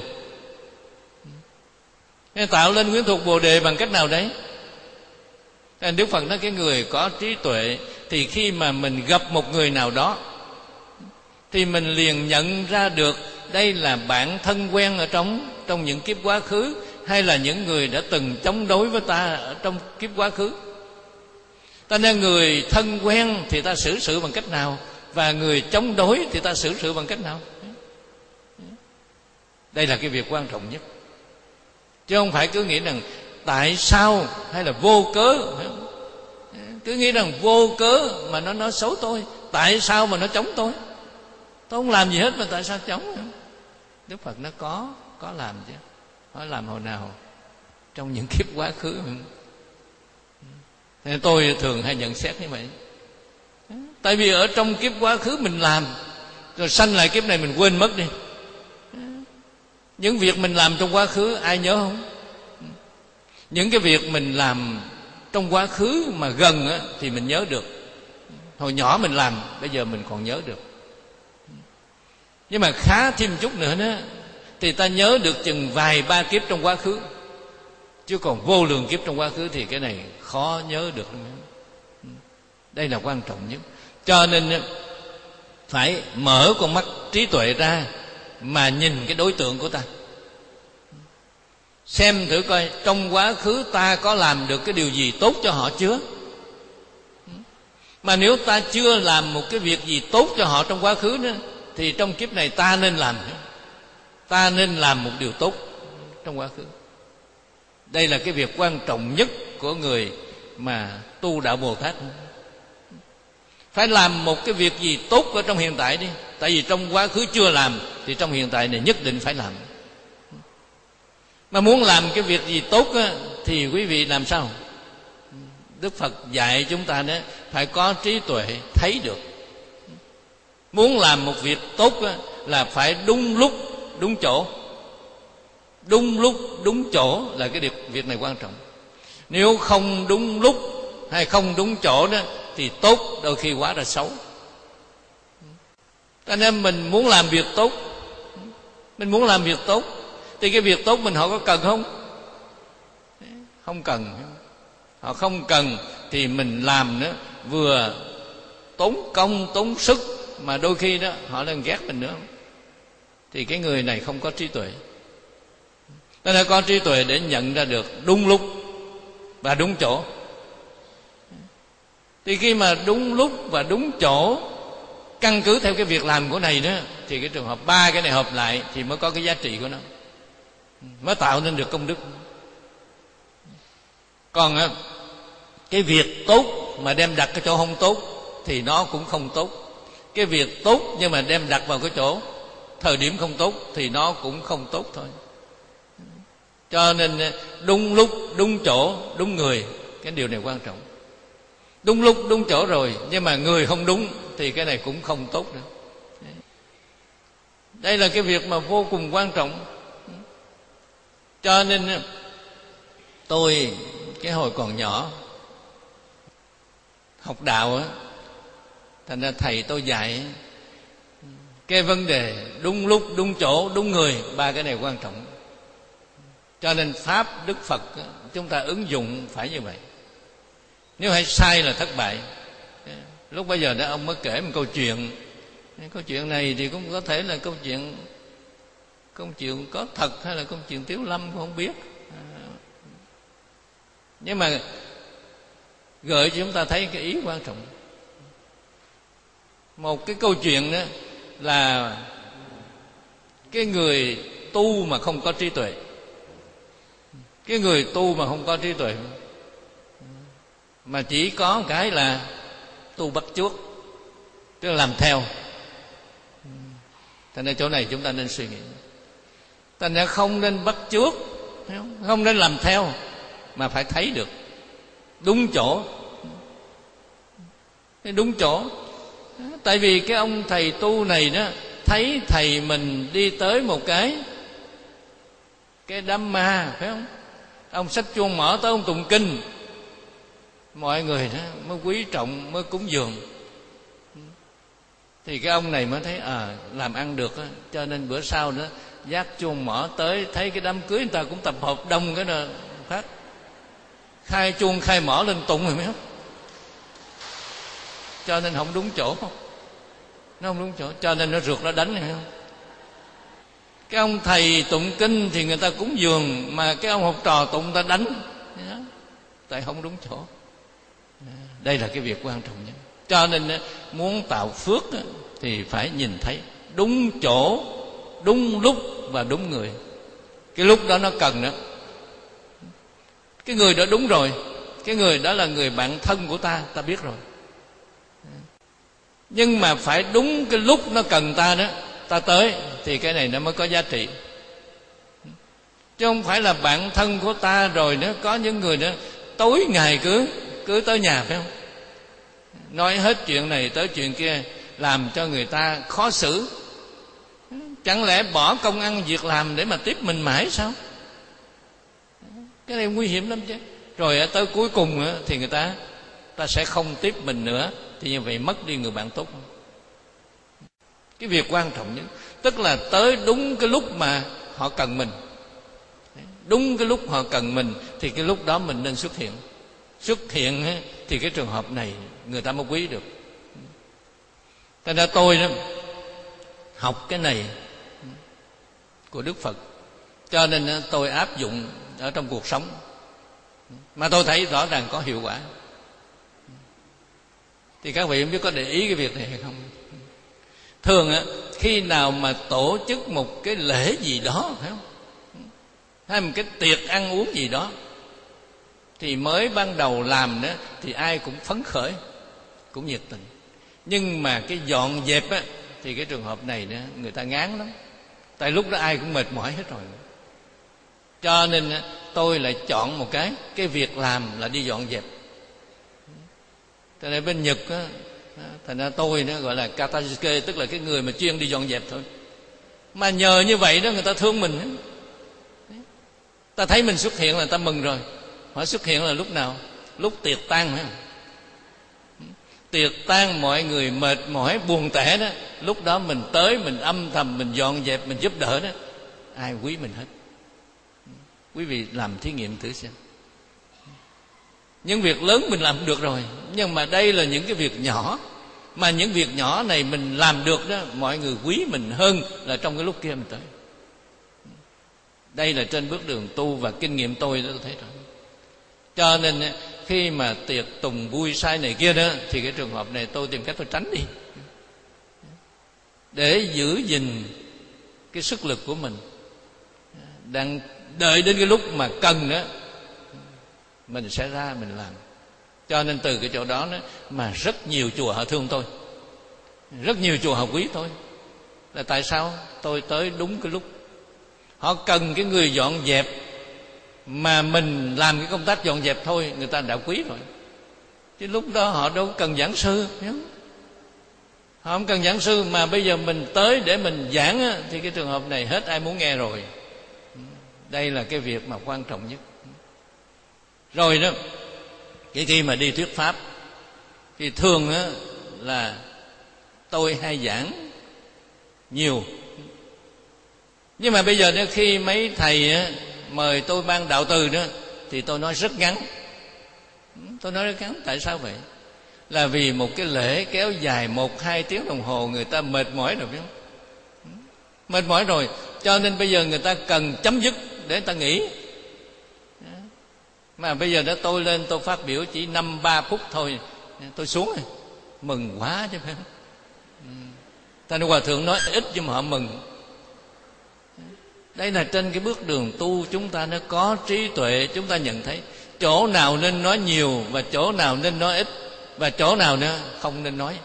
Tạo lên quyến thuộc Bồ Đề bằng cách nào đấy? Đức Phật nói cái người có trí tuệ thì khi mà mình gặp một người nào đó thì mình liền nhận ra được đây là bạn thân quen ở trong trong những kiếp quá khứ, hay là những người đã từng chống đối với ta ở trong kiếp quá khứ. Ta nên người thân quen thì ta xử sự bằng cách nào, và người chống đối thì ta xử sự bằng cách nào. Đây là cái việc quan trọng nhất. Chứ không phải cứ nghĩ rằng tại sao hay là vô cớ. Cứ nghĩ rằng vô cớ mà nó nói xấu tôi, tại sao mà nó chống tôi. Tôi không làm gì hết mà tại sao chống. Đức Phật nó có Có làm chứ. Nó làm hồi nào? Trong những kiếp quá khứ. Nên tôi thường hay nhận xét như vậy. Tại vì ở trong kiếp quá khứ mình làm, rồi sanh lại kiếp này mình quên mất đi. Những việc mình làm trong quá khứ ai nhớ không? Những cái việc mình làm trong quá khứ mà gần á, thì mình nhớ được. Hồi nhỏ mình làm, bây giờ mình còn nhớ được. Nhưng mà khá thêm chút nữa đó, thì ta nhớ được chừng vài ba kiếp trong quá khứ. Chứ còn vô lượng kiếp trong quá khứ thì cái này khó nhớ được. Đây là quan trọng nhất. Cho nên phải mở con mắt trí tuệ ra mà nhìn cái đối tượng của ta. Xem thử coi trong quá khứ ta có làm được cái điều gì tốt cho họ chưa. Mà nếu ta chưa làm một cái việc gì tốt cho họ trong quá khứ nữa, thì trong kiếp này ta nên làm. Ta nên làm một điều tốt trong quá khứ. Đây là cái việc quan trọng nhất của người mà tu đạo Bồ Tát. Phải làm một cái việc gì tốt ở trong hiện tại đi. Tại vì trong quá khứ chưa làm thì trong hiện tại này nhất định phải làm. Mà muốn làm cái việc gì tốt á, thì quý vị làm sao? Đức Phật dạy chúng ta đó, phải có trí tuệ thấy được. Muốn làm một việc tốt á, là phải đúng lúc đúng chỗ. Đúng lúc đúng chỗ là cái việc này quan trọng. Nếu không đúng lúc hay không đúng chỗ đó thì tốt đôi khi quá là xấu. Cho nên mình muốn làm việc tốt, mình muốn làm việc tốt thì cái việc tốt mình họ có cần không? Không cần. Họ không cần thì mình làm nữa vừa tốn công tốn sức mà đôi khi đó họ đang ghét mình nữa, thì cái người này không có trí tuệ. Nó đã có trí tuệ để nhận ra được đúng lúc và đúng chỗ. Thì khi mà đúng lúc và đúng chỗ, căn cứ theo cái việc làm của này đó, thì cái trường hợp ba cái này hợp lại thì mới có cái giá trị của nó, mới tạo nên được công đức. Còn cái việc tốt mà đem đặt cái chỗ không tốt thì nó cũng không tốt. Cái việc tốt nhưng mà đem đặt vào cái chỗ thời điểm không tốt thì nó cũng không tốt thôi. Cho nên đúng lúc, đúng chỗ, đúng người, cái điều này quan trọng. Đúng lúc, đúng chỗ rồi, nhưng mà người không đúng thì cái này cũng không tốt nữa. Đây là cái việc mà vô cùng quan trọng. Cho nên tôi, cái hồi còn nhỏ học đạo á, thành ra thầy tôi dạy cái vấn đề đúng lúc, đúng chỗ, đúng người, ba cái này quan trọng. Cho nên pháp Đức Phật chúng ta ứng dụng phải như vậy. Nếu hay sai là thất bại. Lúc bây giờ đó ông mới kể một câu chuyện. Câu chuyện này thì cũng có thể là câu chuyện câu chuyện có thật hay là câu chuyện Tiếu Lâm cũng không biết. Nhưng mà gợi cho chúng ta thấy cái ý quan trọng. Một cái câu chuyện đó là cái người tu mà không có trí tuệ. Cái người tu mà không có trí tuệ, mà chỉ có một cái là tu bắt chước, tức là làm theo. Thành ra chỗ này chúng ta nên suy nghĩ. Thành ra không nên bắt chước, không nên làm theo, mà phải thấy được đúng chỗ. Đúng chỗ. Tại vì cái ông thầy tu này đó, thấy thầy mình đi tới một cái cái đám ma, phải không? Ông xách chuông mở tới ông tụng kinh, mọi người đó mới quý trọng, mới cúng dường. Thì cái ông này mới thấy à làm ăn được á, cho nên bữa sau nữa giác chuông mở tới, thấy cái đám cưới người ta cũng tập hợp đông cái đó phát khai chuông khai mở lên tụng rồi mấy không. Cho nên không đúng chỗ, nó không đúng chỗ, cho nên nó rượt nó đánh, phải không? Cái ông thầy tụng kinh thì người ta cúng dường, mà cái ông học trò tụng người ta đánh, tại không đúng chỗ. Đây là cái việc quan trọng nhất. Cho nên muốn tạo phước thì phải nhìn thấy đúng chỗ, đúng lúc và đúng người. Cái lúc đó nó cần đó. Cái người đó đúng rồi, cái người đó là người bạn thân của ta, ta biết rồi. Nhưng mà phải đúng cái lúc nó cần ta đó, ta tới thì cái này nó mới có giá trị. Chứ không phải là bạn thân của ta rồi nữa, có những người nữa tối ngày cứ cứ tới nhà, phải không? Nói hết chuyện này tới chuyện kia, làm cho người ta khó xử. Chẳng lẽ bỏ công ăn việc làm để mà tiếp mình mãi sao? Cái này nguy hiểm lắm chứ. Rồi tới cuối cùng thì người ta ta sẽ không tiếp mình nữa, thì như vậy mất đi người bạn tốt. Cái việc quan trọng nhất tức là tới đúng cái lúc mà họ cần mình. Đúng cái lúc họ cần mình thì cái lúc đó mình nên xuất hiện. Xuất hiện thì cái trường hợp này người ta mới quý được. Thành ra tôi đó học cái này của Đức Phật, cho nên tôi áp dụng ở trong cuộc sống, mà tôi thấy rõ ràng có hiệu quả. Thì các vị không biết có để ý cái việc này hay không? Thường á, khi nào mà tổ chức một cái lễ gì đó, phải không? Hay một cái tiệc ăn uống gì đó, thì mới ban đầu làm đó thì ai cũng phấn khởi, cũng nhiệt tình. Nhưng mà cái dọn dẹp á, thì cái trường hợp này đó, người ta ngán lắm. Tại lúc đó ai cũng mệt mỏi hết rồi. Cho nên tôi lại chọn một cái cái việc làm là đi dọn dẹp. Cho nên bên Nhật á, thành ra tôi nó gọi là katasuke, tức là cái người mà chuyên đi dọn dẹp thôi. Mà nhờ như vậy đó người ta thương mình. Ta thấy mình xuất hiện là ta mừng rồi. Hỏi xuất hiện là lúc nào? Lúc tiệc tang phải không? Tiệc tang mọi người mệt mỏi buồn tẻ đó, lúc đó mình tới, mình âm thầm, mình dọn dẹp, mình giúp đỡ đó, ai quý mình hết. Quý vị làm thí nghiệm thử xem. Những việc lớn mình làm được rồi, nhưng mà đây là những cái việc nhỏ Mà những việc nhỏ này mình làm được đó, mọi người quý mình hơn là trong cái lúc kia mình tới. Đây là trên bước đường tu, và kinh nghiệm tôi đó tôi thấy rồi. Cho nên khi mà tiệc tùng vui say này kia đó, thì cái trường hợp này tôi tìm cách tôi tránh đi, để giữ gìn cái sức lực của mình, đang đợi đến cái lúc mà cần đó mình sẽ ra mình làm. Cho nên từ cái chỗ đó, đó mà rất nhiều chùa họ thương tôi, rất nhiều chùa họ quý tôi. Là tại sao? Tôi tới đúng cái lúc họ cần cái người dọn dẹp, mà mình làm cái công tác dọn dẹp thôi người ta đã quý rồi. Chứ lúc đó họ đâu cần giảng sư, họ không cần giảng sư, mà bây giờ mình tới để mình giảng á, thì cái trường hợp này hết ai muốn nghe rồi. Đây là cái việc mà quan trọng nhất. Rồi đó, cái khi mà đi thuyết pháp thì thường á là tôi hay giảng nhiều. Nhưng mà bây giờ đó, khi mấy thầy á, mời tôi ban đạo từ đó, thì tôi nói rất ngắn. Tôi nói rất ngắn. Tại sao vậy? Là vì một cái lễ kéo dài một hai tiếng đồng hồ, người ta mệt mỏi rồi, biết không? Mệt mỏi rồi, cho nên bây giờ người ta cần chấm dứt để người ta nghỉ. Mà bây giờ đó tôi lên tôi phát biểu chỉ năm ba phút thôi, tôi xuống rồi, mừng quá chứ phải không? Ta nói hòa thượng nói ít nhưng mà họ mừng. Đây là trên cái bước đường tu chúng ta nó có trí tuệ, chúng ta nhận thấy chỗ nào nên nói nhiều và chỗ nào nên nói ít, và chỗ nào nữa không nên nói.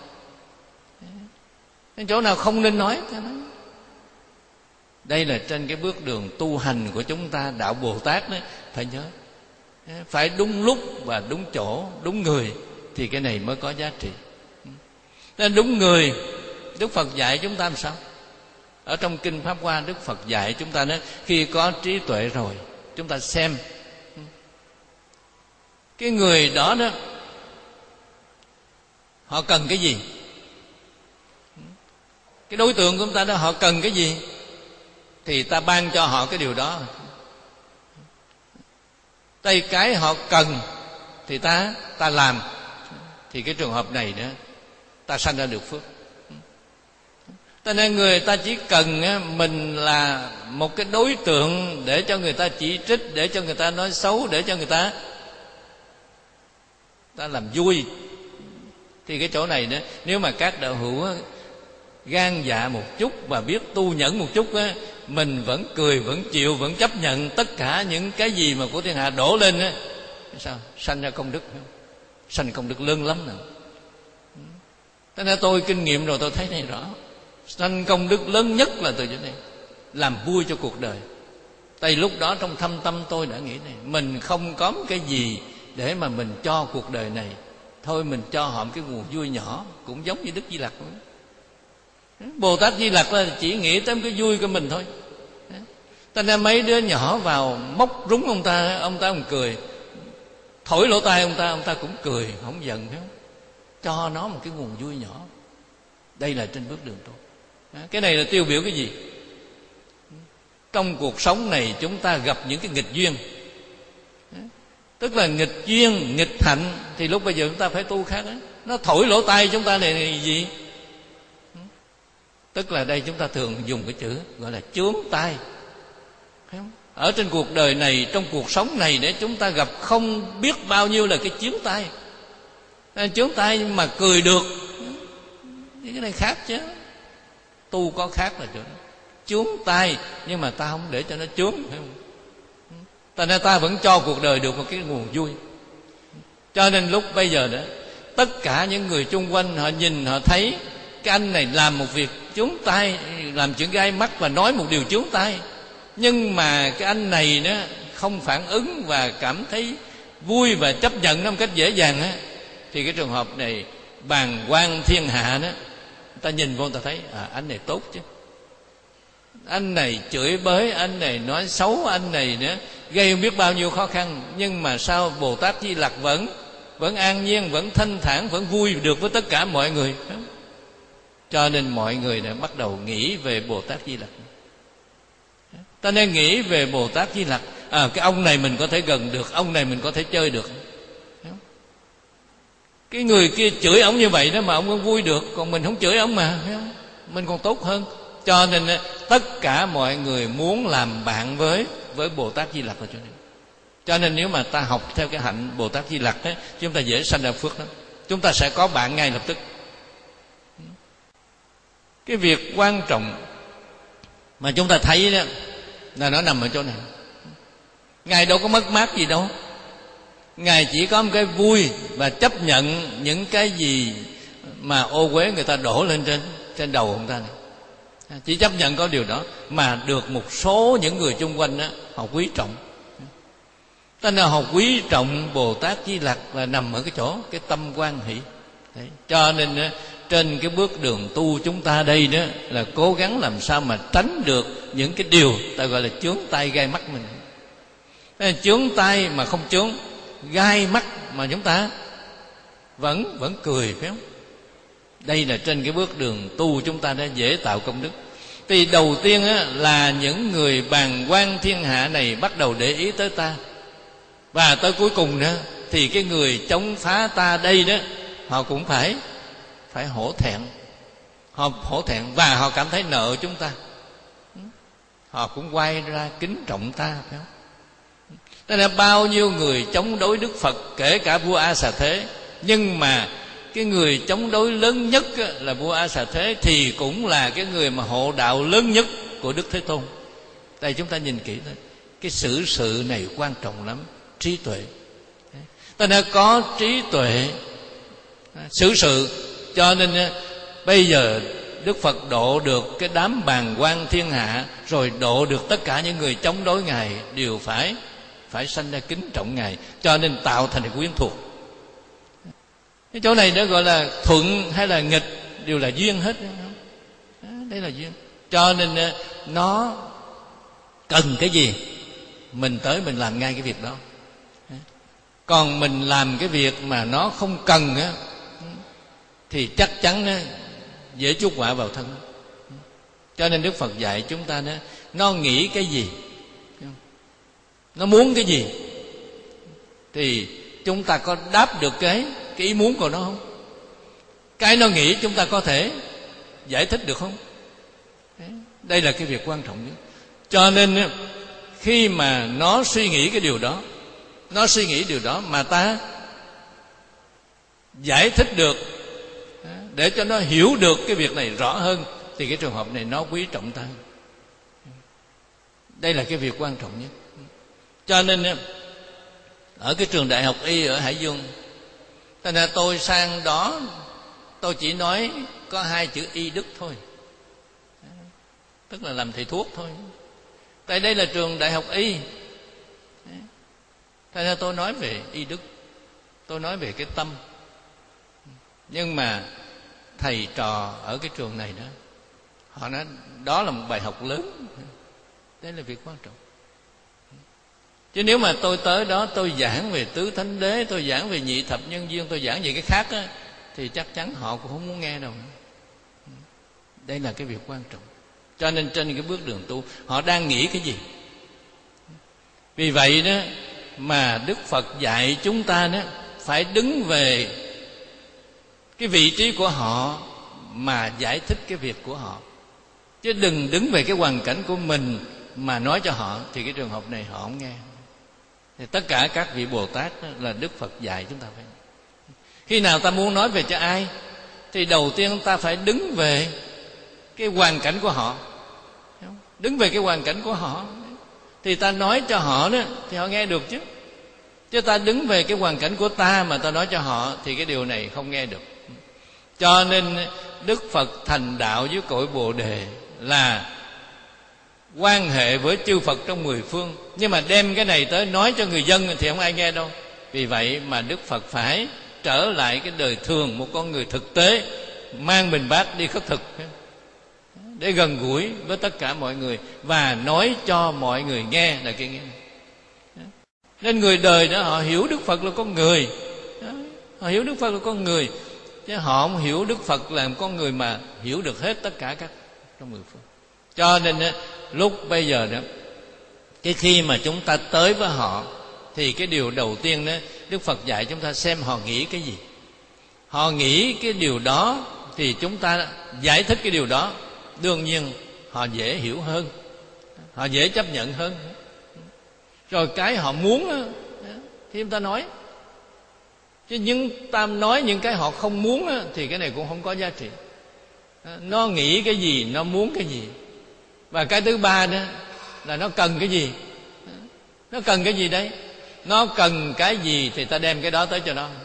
Chỗ nào không nên nói, ta nói. Đây là trên cái bước đường tu hành của chúng ta, đạo Bồ Tát đó, phải nhớ. Phải đúng lúc và đúng chỗ, đúng người, thì cái này mới có giá trị. Nên đúng người, Đức Phật dạy chúng ta làm sao? Ở trong Kinh Pháp Hoa, Đức Phật dạy chúng ta nói, khi có trí tuệ rồi, chúng ta xem cái người đó đó họ cần cái gì, cái đối tượng của chúng ta đó họ cần cái gì, thì ta ban cho họ cái điều đó. Tay cái họ cần thì ta ta làm, thì cái trường hợp này nữa ta sanh ra được phước. Cho nên người ta chỉ cần mình là một cái đối tượng để cho người ta chỉ trích, để cho người ta nói xấu, để cho người ta ta làm vui. Thì cái chỗ này nữa, nếu mà các đạo hữu gan dạ một chút và biết tu nhẫn một chút á, mình vẫn cười, vẫn chịu, vẫn chấp nhận tất cả những cái gì mà của thiên hạ đổ lên á, sao sanh ra công đức, sanh công đức lớn lắm nào. Thế nên tôi kinh nghiệm rồi, tôi thấy này rõ, sanh công đức lớn nhất là từ chỗ này, làm vui cho cuộc đời. Tại lúc đó trong thâm tâm tôi đã nghĩ này, mình không có cái gì để mà mình cho cuộc đời này, thôi mình cho họ một cái nguồn vui nhỏ, cũng giống như Đức Di Lặc. Bồ Tát Di Lặc là chỉ nghĩ tới cái vui của mình thôi. Ta nên mấy đứa nhỏ vào móc rúng ông ta, ông ta cũng cười, thổi lỗ tai ông ta, ông ta cũng cười, không giận, phải không? Cho nó một cái nguồn vui nhỏ. Đây là trên bước đường tu. Cái này là tiêu biểu cái gì? Trong cuộc sống này chúng ta gặp những cái nghịch duyên, tức là nghịch duyên, nghịch hạnh, thì lúc bây giờ chúng ta phải tu khác đó. Nó thổi lỗ tai chúng ta này, này gì? Tức là đây chúng ta thường dùng cái chữ gọi là chướng tai. Ở trên cuộc đời này, trong cuộc sống này, để chúng ta gặp không biết bao nhiêu là cái chướng tai. Chướng tai nhưng mà cười được, cái này khác chứ. Tu có khác là chỗ đó. Chướng tai nhưng mà ta không để cho nó chướng, phải không? Ta nên ta vẫn cho cuộc đời được một cái nguồn vui. Cho nên lúc bây giờ đó, tất cả những người chung quanh họ nhìn, họ thấy cái anh này làm một việc chướng tai, làm chuyện gai mắt và nói một điều chướng tai, nhưng mà cái anh này đó không phản ứng và cảm thấy vui và chấp nhận nó một cách dễ dàng á, thì cái trường hợp này bàng quan thiên hạ đó, ta nhìn vô ta thấy à, anh này tốt chứ. Anh này chửi bới, anh này nói xấu, anh này nữa gây không biết bao nhiêu khó khăn, nhưng mà sao Bồ Tát Di Lặc vẫn vẫn an nhiên, vẫn thanh thản, vẫn vui được với tất cả mọi người. Cho nên mọi người đã bắt đầu nghĩ về Bồ Tát Di Lặc. Ta nên nghĩ về Bồ Tát Di Lặc, à, cái ông này mình có thể gần được, ông này mình có thể chơi được. Cái người kia chửi ông như vậy đó mà ông còn vui được, còn mình không chửi ông mà, phải không? Mình còn tốt hơn. Cho nên tất cả mọi người muốn làm bạn với với Bồ Tát Di Lặc là cho nên. Cho nên nếu mà ta học theo cái hạnh Bồ Tát Di Lặc ấy, chúng ta dễ sanh ra phước lắm. Chúng ta sẽ có bạn ngay lập tức. Cái việc quan trọng mà chúng ta thấy đó là nó nằm ở chỗ này. Ngài đâu có mất mát gì đâu. Ngài chỉ có một cái vui và chấp nhận những cái gì mà ô uế người ta đổ lên trên trên đầu ông ta này. Chỉ chấp nhận có điều đó mà được một số những người chung quanh đó họ quý trọng. Cho nên họ quý trọng Bồ Tát Di Lặc là nằm ở cái chỗ cái tâm quan hỷ. Đấy. Cho nên trên cái bước đường tu chúng ta đây đó là cố gắng làm sao mà tránh được những cái điều ta gọi là chướng tai gai mắt mình. Nên chướng tai mà không chướng, gai mắt mà chúng ta vẫn vẫn cười, phải không? Đây là trên cái bước đường tu chúng ta đã dễ tạo công đức. Thì đầu tiên á, là những người bàng quan thiên hạ này bắt đầu để ý tới ta. Và tới cuối cùng nữa thì cái người chống phá ta đây đó, họ cũng phải phải hổ thẹn. Họ hổ thẹn và họ cảm thấy nợ chúng ta. Họ cũng quay ra kính trọng ta, phải không? Nên là bao nhiêu người chống đối Đức Phật, kể cả vua A Xà Thế, nhưng mà cái người chống đối lớn nhất là vua A Xà Thế thì cũng là cái người mà hộ đạo lớn nhất của Đức Thế Tôn. Đây chúng ta nhìn kỹ thôi. Cái xử sự này quan trọng lắm. Trí tuệ. Ta đã có trí tuệ xử sự, cho nên bây giờ Đức Phật độ được cái đám bàng quan thiên hạ, rồi độ được tất cả những người chống đối Ngài đều phải phải sanh ra kính trọng Ngài, cho nên tạo thành quyến thuộc. Cái chỗ này nó gọi là thuận hay là nghịch đều là duyên hết. Đấy là duyên. Cho nên nó cần cái gì mình tới mình làm ngay cái việc đó. Còn mình làm cái việc mà nó không cần á thì chắc chắn á, dễ chuốc họa vào thân. Cho nên Đức Phật dạy chúng ta đó, nó nghĩ cái gì, nó muốn cái gì thì chúng ta có đáp được cái cái ý muốn của nó không? Cái nó nghĩ chúng ta có thể giải thích được không? Đây là cái việc quan trọng nhất. Cho nên khi mà nó suy nghĩ cái điều đó, nó suy nghĩ điều đó mà ta giải thích được để cho nó hiểu được cái việc này rõ hơn, thì cái trường hợp này nó quý trọng ta. Đây là cái việc quan trọng nhất. Cho nên ở cái trường đại học y ở Hải Dương, cho nên tôi sang đó tôi chỉ nói có hai chữ y đức thôi, tức là làm thầy thuốc thôi. Tại đây là trường đại học y, thành ra tôi nói về y đức, tôi nói về cái tâm. Nhưng mà thầy trò ở cái trường này đó, họ nói đó là một bài học lớn. Đây là việc quan trọng. Chứ nếu mà tôi tới đó tôi giảng về tứ thánh đế, tôi giảng về nhị thập nhân duyên, tôi giảng về cái khác á, thì chắc chắn họ cũng không muốn nghe đâu. Đây là cái việc quan trọng. Cho nên trên cái bước đường tu, họ đang nghĩ cái gì? Vì vậy đó mà Đức Phật dạy chúng ta đó phải đứng về cái vị trí của họ mà giải thích cái việc của họ, chứ đừng đứng về cái hoàn cảnh của mình mà nói cho họ, thì cái trường hợp này họ không nghe. Thì tất cả các vị Bồ Tát là Đức Phật dạy chúng ta phải. Khi nào ta muốn nói về cho ai thì đầu tiên ta phải đứng về cái hoàn cảnh của họ. Đứng về cái hoàn cảnh của họ thì ta nói cho họ đó thì họ nghe được chứ. Chứ ta đứng về cái hoàn cảnh của ta mà ta nói cho họ thì cái điều này không nghe được. Cho nên Đức Phật thành đạo với cội Bồ Đề là quan hệ với chư Phật trong mười phương, nhưng mà đem cái này tới nói cho người dân thì không ai nghe đâu. Vì vậy mà Đức Phật phải trở lại cái đời thường, một con người thực tế, mang bình bát đi khất thực để gần gũi với tất cả mọi người và nói cho mọi người nghe là cái nghe. Nên người đời đó họ hiểu Đức Phật là con người, họ hiểu Đức Phật là con người, chứ họ không hiểu Đức Phật là con người mà hiểu được hết tất cả các trong mười phương. Cho nên lúc bây giờ đó, cái khi mà chúng ta tới với họ thì cái điều đầu tiên đó Đức Phật dạy chúng ta xem họ nghĩ cái gì. họ nghĩ cái điều đó thì chúng ta giải thích cái điều đó, đương nhiên họ dễ hiểu hơn, họ dễ chấp nhận hơn. Rồi cái họ muốn thì chúng ta nói, chứ nhưng ta nói những cái họ không muốn thì cái này cũng không có giá trị. Nó nghĩ cái gì, nó muốn cái gì. Và cái thứ ba đó là nó cần cái gì. Nó cần cái gì đấy? Nó cần cái gì thì ta đem cái đó tới cho nó,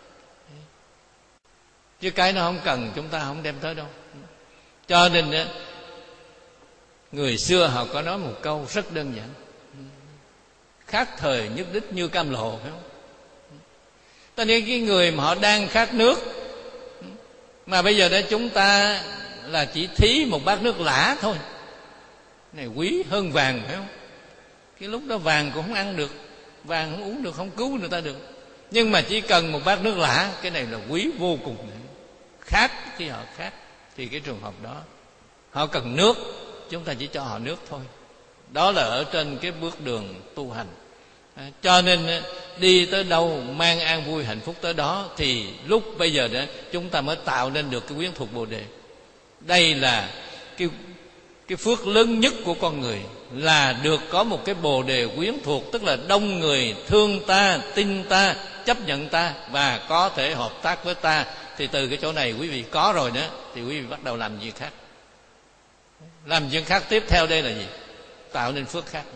chứ cái nó không cần chúng ta không đem tới đâu. Cho nên đó, người xưa họ có nói một câu rất đơn giản: khát thời nhất đích như cam lộ, phải không? Cho nên cái người mà họ đang khát nước, mà bây giờ đó chúng ta là chỉ thí một bát nước lã thôi, này quý hơn vàng, phải không? Cái lúc đó vàng cũng không ăn được, vàng không uống được, không cứu người ta được. Nhưng mà chỉ cần một bát nước lã, cái này là quý vô cùng. Khát, khi họ khát thì cái trường hợp đó họ cần nước, chúng ta chỉ cho họ nước thôi. Đó là ở trên cái bước đường tu hành. Cho nên đi tới đâu mang an vui hạnh phúc tới đó, thì lúc bây giờ đó chúng ta mới tạo nên được cái quyến thuộc Bồ Đề. Đây là cái cái phước lớn nhất của con người, là được có một cái Bồ Đề quyến thuộc, tức là đông người thương ta, tin ta, chấp nhận ta và có thể hợp tác với ta. Thì từ cái chỗ này quý vị có rồi đó, thì quý vị bắt đầu làm việc khác. Làm việc khác tiếp theo đây là gì? Tạo nên phước khác.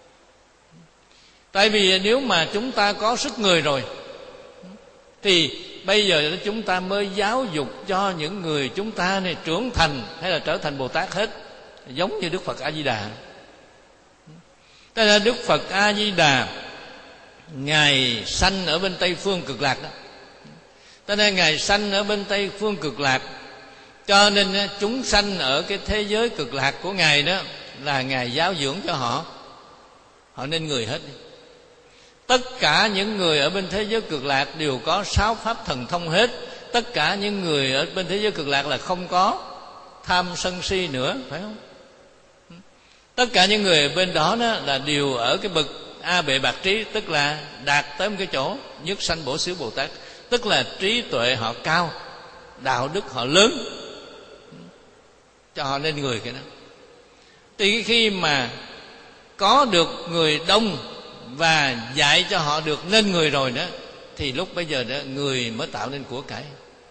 Tại vì nếu mà chúng ta có sức người rồi thì bây giờ chúng ta mới giáo dục cho những người chúng ta này trưởng thành hay là trở thành Bồ Tát hết. Giống như Đức Phật A Di Đà. Tức là Đức Phật A Di Đà Ngài sanh ở bên Tây phương Cực Lạc đó. Cho nên Ngài sanh ở bên Tây phương Cực Lạc, cho nên chúng sanh ở cái thế giới cực lạc của Ngài đó là Ngài giáo dưỡng cho họ. Họ nên người hết. Tất cả những người ở bên thế giới cực lạc đều có sáu pháp thần thông hết. Tất cả những người ở bên thế giới cực lạc là không có tham sân si nữa, phải không? Tất cả những người ở bên đó, đó là đều ở cái bậc A Bệ Bạc Trí, tức là đạt tới một cái chỗ nhất sanh bổ xứ Bồ Tát, tức là trí tuệ họ cao, đạo đức họ lớn, cho họ nên người cái đó. Thì khi mà có được người đông và dạy cho họ được nên người rồi đó, thì lúc bây giờ đó người mới tạo nên của cải.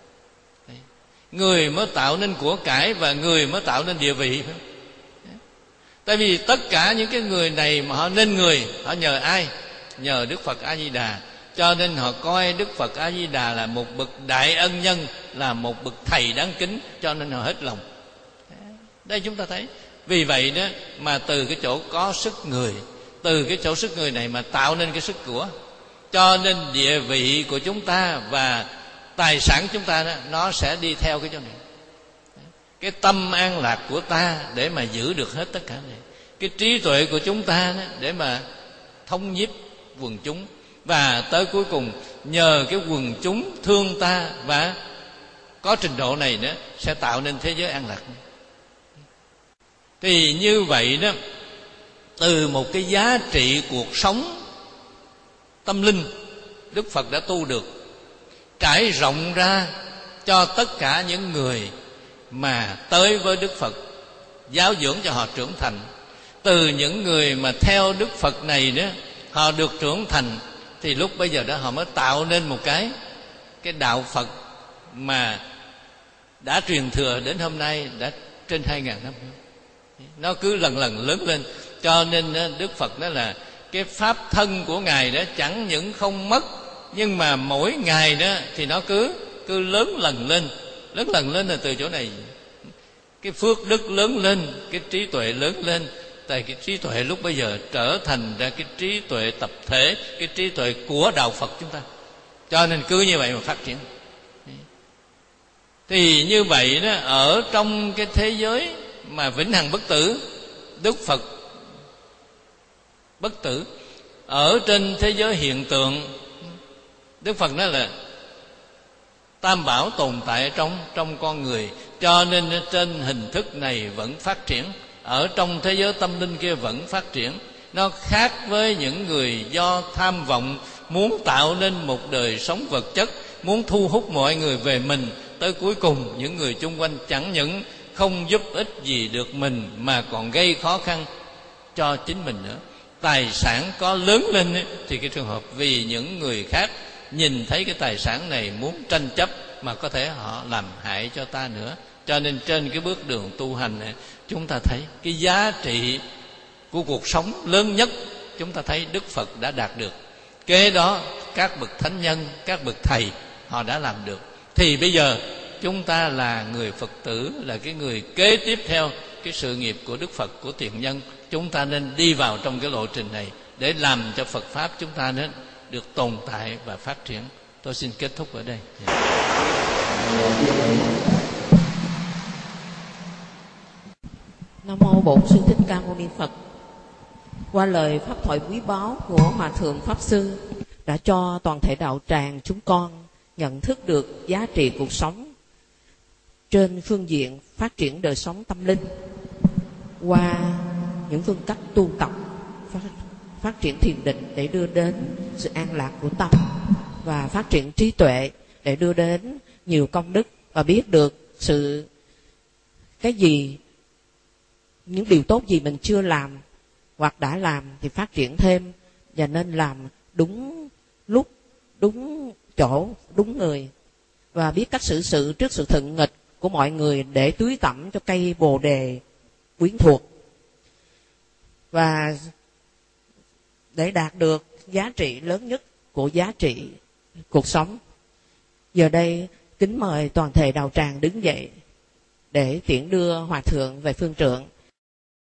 Người mới tạo nên của cải và người mới tạo nên địa vị. Tại vì tất cả những cái người này mà họ nên người, họ nhờ ai? Nhờ Đức Phật A Di Đà. Cho nên họ coi Đức Phật A Di Đà là một bậc đại ân nhân, là một bậc thầy đáng kính, cho nên họ hết lòng. Đây chúng ta thấy. Vì vậy đó mà từ cái chỗ có sức người, từ cái chỗ sức người này mà tạo nên cái sức của, cho nên địa vị của chúng ta và tài sản chúng ta đó, nó sẽ đi theo cái chỗ này. Cái tâm an lạc của ta để mà giữ được hết tất cả này, cái trí tuệ của chúng ta đó để mà thông nhiếp quần chúng, và tới cuối cùng nhờ cái quần chúng thương ta và có trình độ này nữa sẽ tạo nên thế giới an lạc. Thì như vậy đó, từ một cái giá trị cuộc sống tâm linh Đức Phật đã tu được, trải rộng ra cho tất cả những người mà tới với Đức Phật, giáo dưỡng cho họ trưởng thành. Từ những người mà theo Đức Phật này đó, họ được trưởng thành, thì lúc bây giờ đó họ mới tạo nên một cái cái đạo Phật mà đã truyền thừa đến hôm nay đã trên hai ngàn năm. Nó cứ lần lần lớn lên. Cho nên Đức Phật đó là cái pháp thân của Ngài đó chẳng những không mất, nhưng mà mỗi ngày đó thì nó cứ cứ lớn lần lên. Lớn lần lên là từ chỗ này, cái phước đức lớn lên, cái trí tuệ lớn lên. Tại cái trí tuệ lúc bây giờ trở thành ra cái trí tuệ tập thể, cái trí tuệ của đạo Phật chúng ta. Cho nên cứ như vậy mà phát triển. Thì như vậy đó, ở trong cái thế giới mà vĩnh hằng bất tử, Đức Phật bất tử. Ở trên thế giới hiện tượng, Đức Phật nói là tam bảo tồn tại trong trong con người, cho nên trên hình thức này vẫn phát triển, ở trong thế giới tâm linh kia vẫn phát triển. Nó khác với những người do tham vọng muốn tạo nên một đời sống vật chất, muốn thu hút mọi người về mình. Tới cuối cùng những người chung quanh chẳng những không giúp ích gì được mình mà còn gây khó khăn cho chính mình nữa. Tài sản có lớn lên ấy, thì cái trường hợp vì những người khác nhìn thấy cái tài sản này muốn tranh chấp mà có thể họ làm hại cho ta nữa. Cho nên trên cái bước đường tu hành này, chúng ta thấy cái giá trị của cuộc sống lớn nhất chúng ta thấy Đức Phật đã đạt được. Kế đó các bậc thánh nhân, các bậc thầy họ đã làm được. Thì bây giờ chúng ta là người Phật tử, là cái người kế tiếp theo cái sự nghiệp của Đức Phật, của tiền nhân. Chúng ta nên đi vào trong cái lộ trình này để làm cho Phật Pháp chúng ta nên được tồn tại và phát triển. Tôi xin kết thúc ở đây. Nam mô Bổn Sư Thích Ca Mâu Ni Phật. Qua lời pháp thoại quý báu của Hòa Thượng Pháp Sư đã cho toàn thể đạo tràng chúng con nhận thức được giá trị cuộc sống trên phương diện phát triển đời sống tâm linh qua những phương cách tu tập, phát, phát triển thiền định để đưa đến sự an lạc của tâm, và phát triển trí tuệ để đưa đến nhiều công đức, và biết được sự cái gì, những điều tốt gì mình chưa làm hoặc đã làm thì phát triển thêm, và nên làm đúng lúc, đúng chỗ, đúng người, và biết cách xử sự trước sự thuận nghịch của mọi người để tưới tẩm cho cây bồ đề quyến thuộc, và để đạt được giá trị lớn nhất của giá trị cuộc sống. Giờ đây kính mời toàn thể đạo tràng đứng dậy để tiễn đưa Hòa Thượng về phương trượng.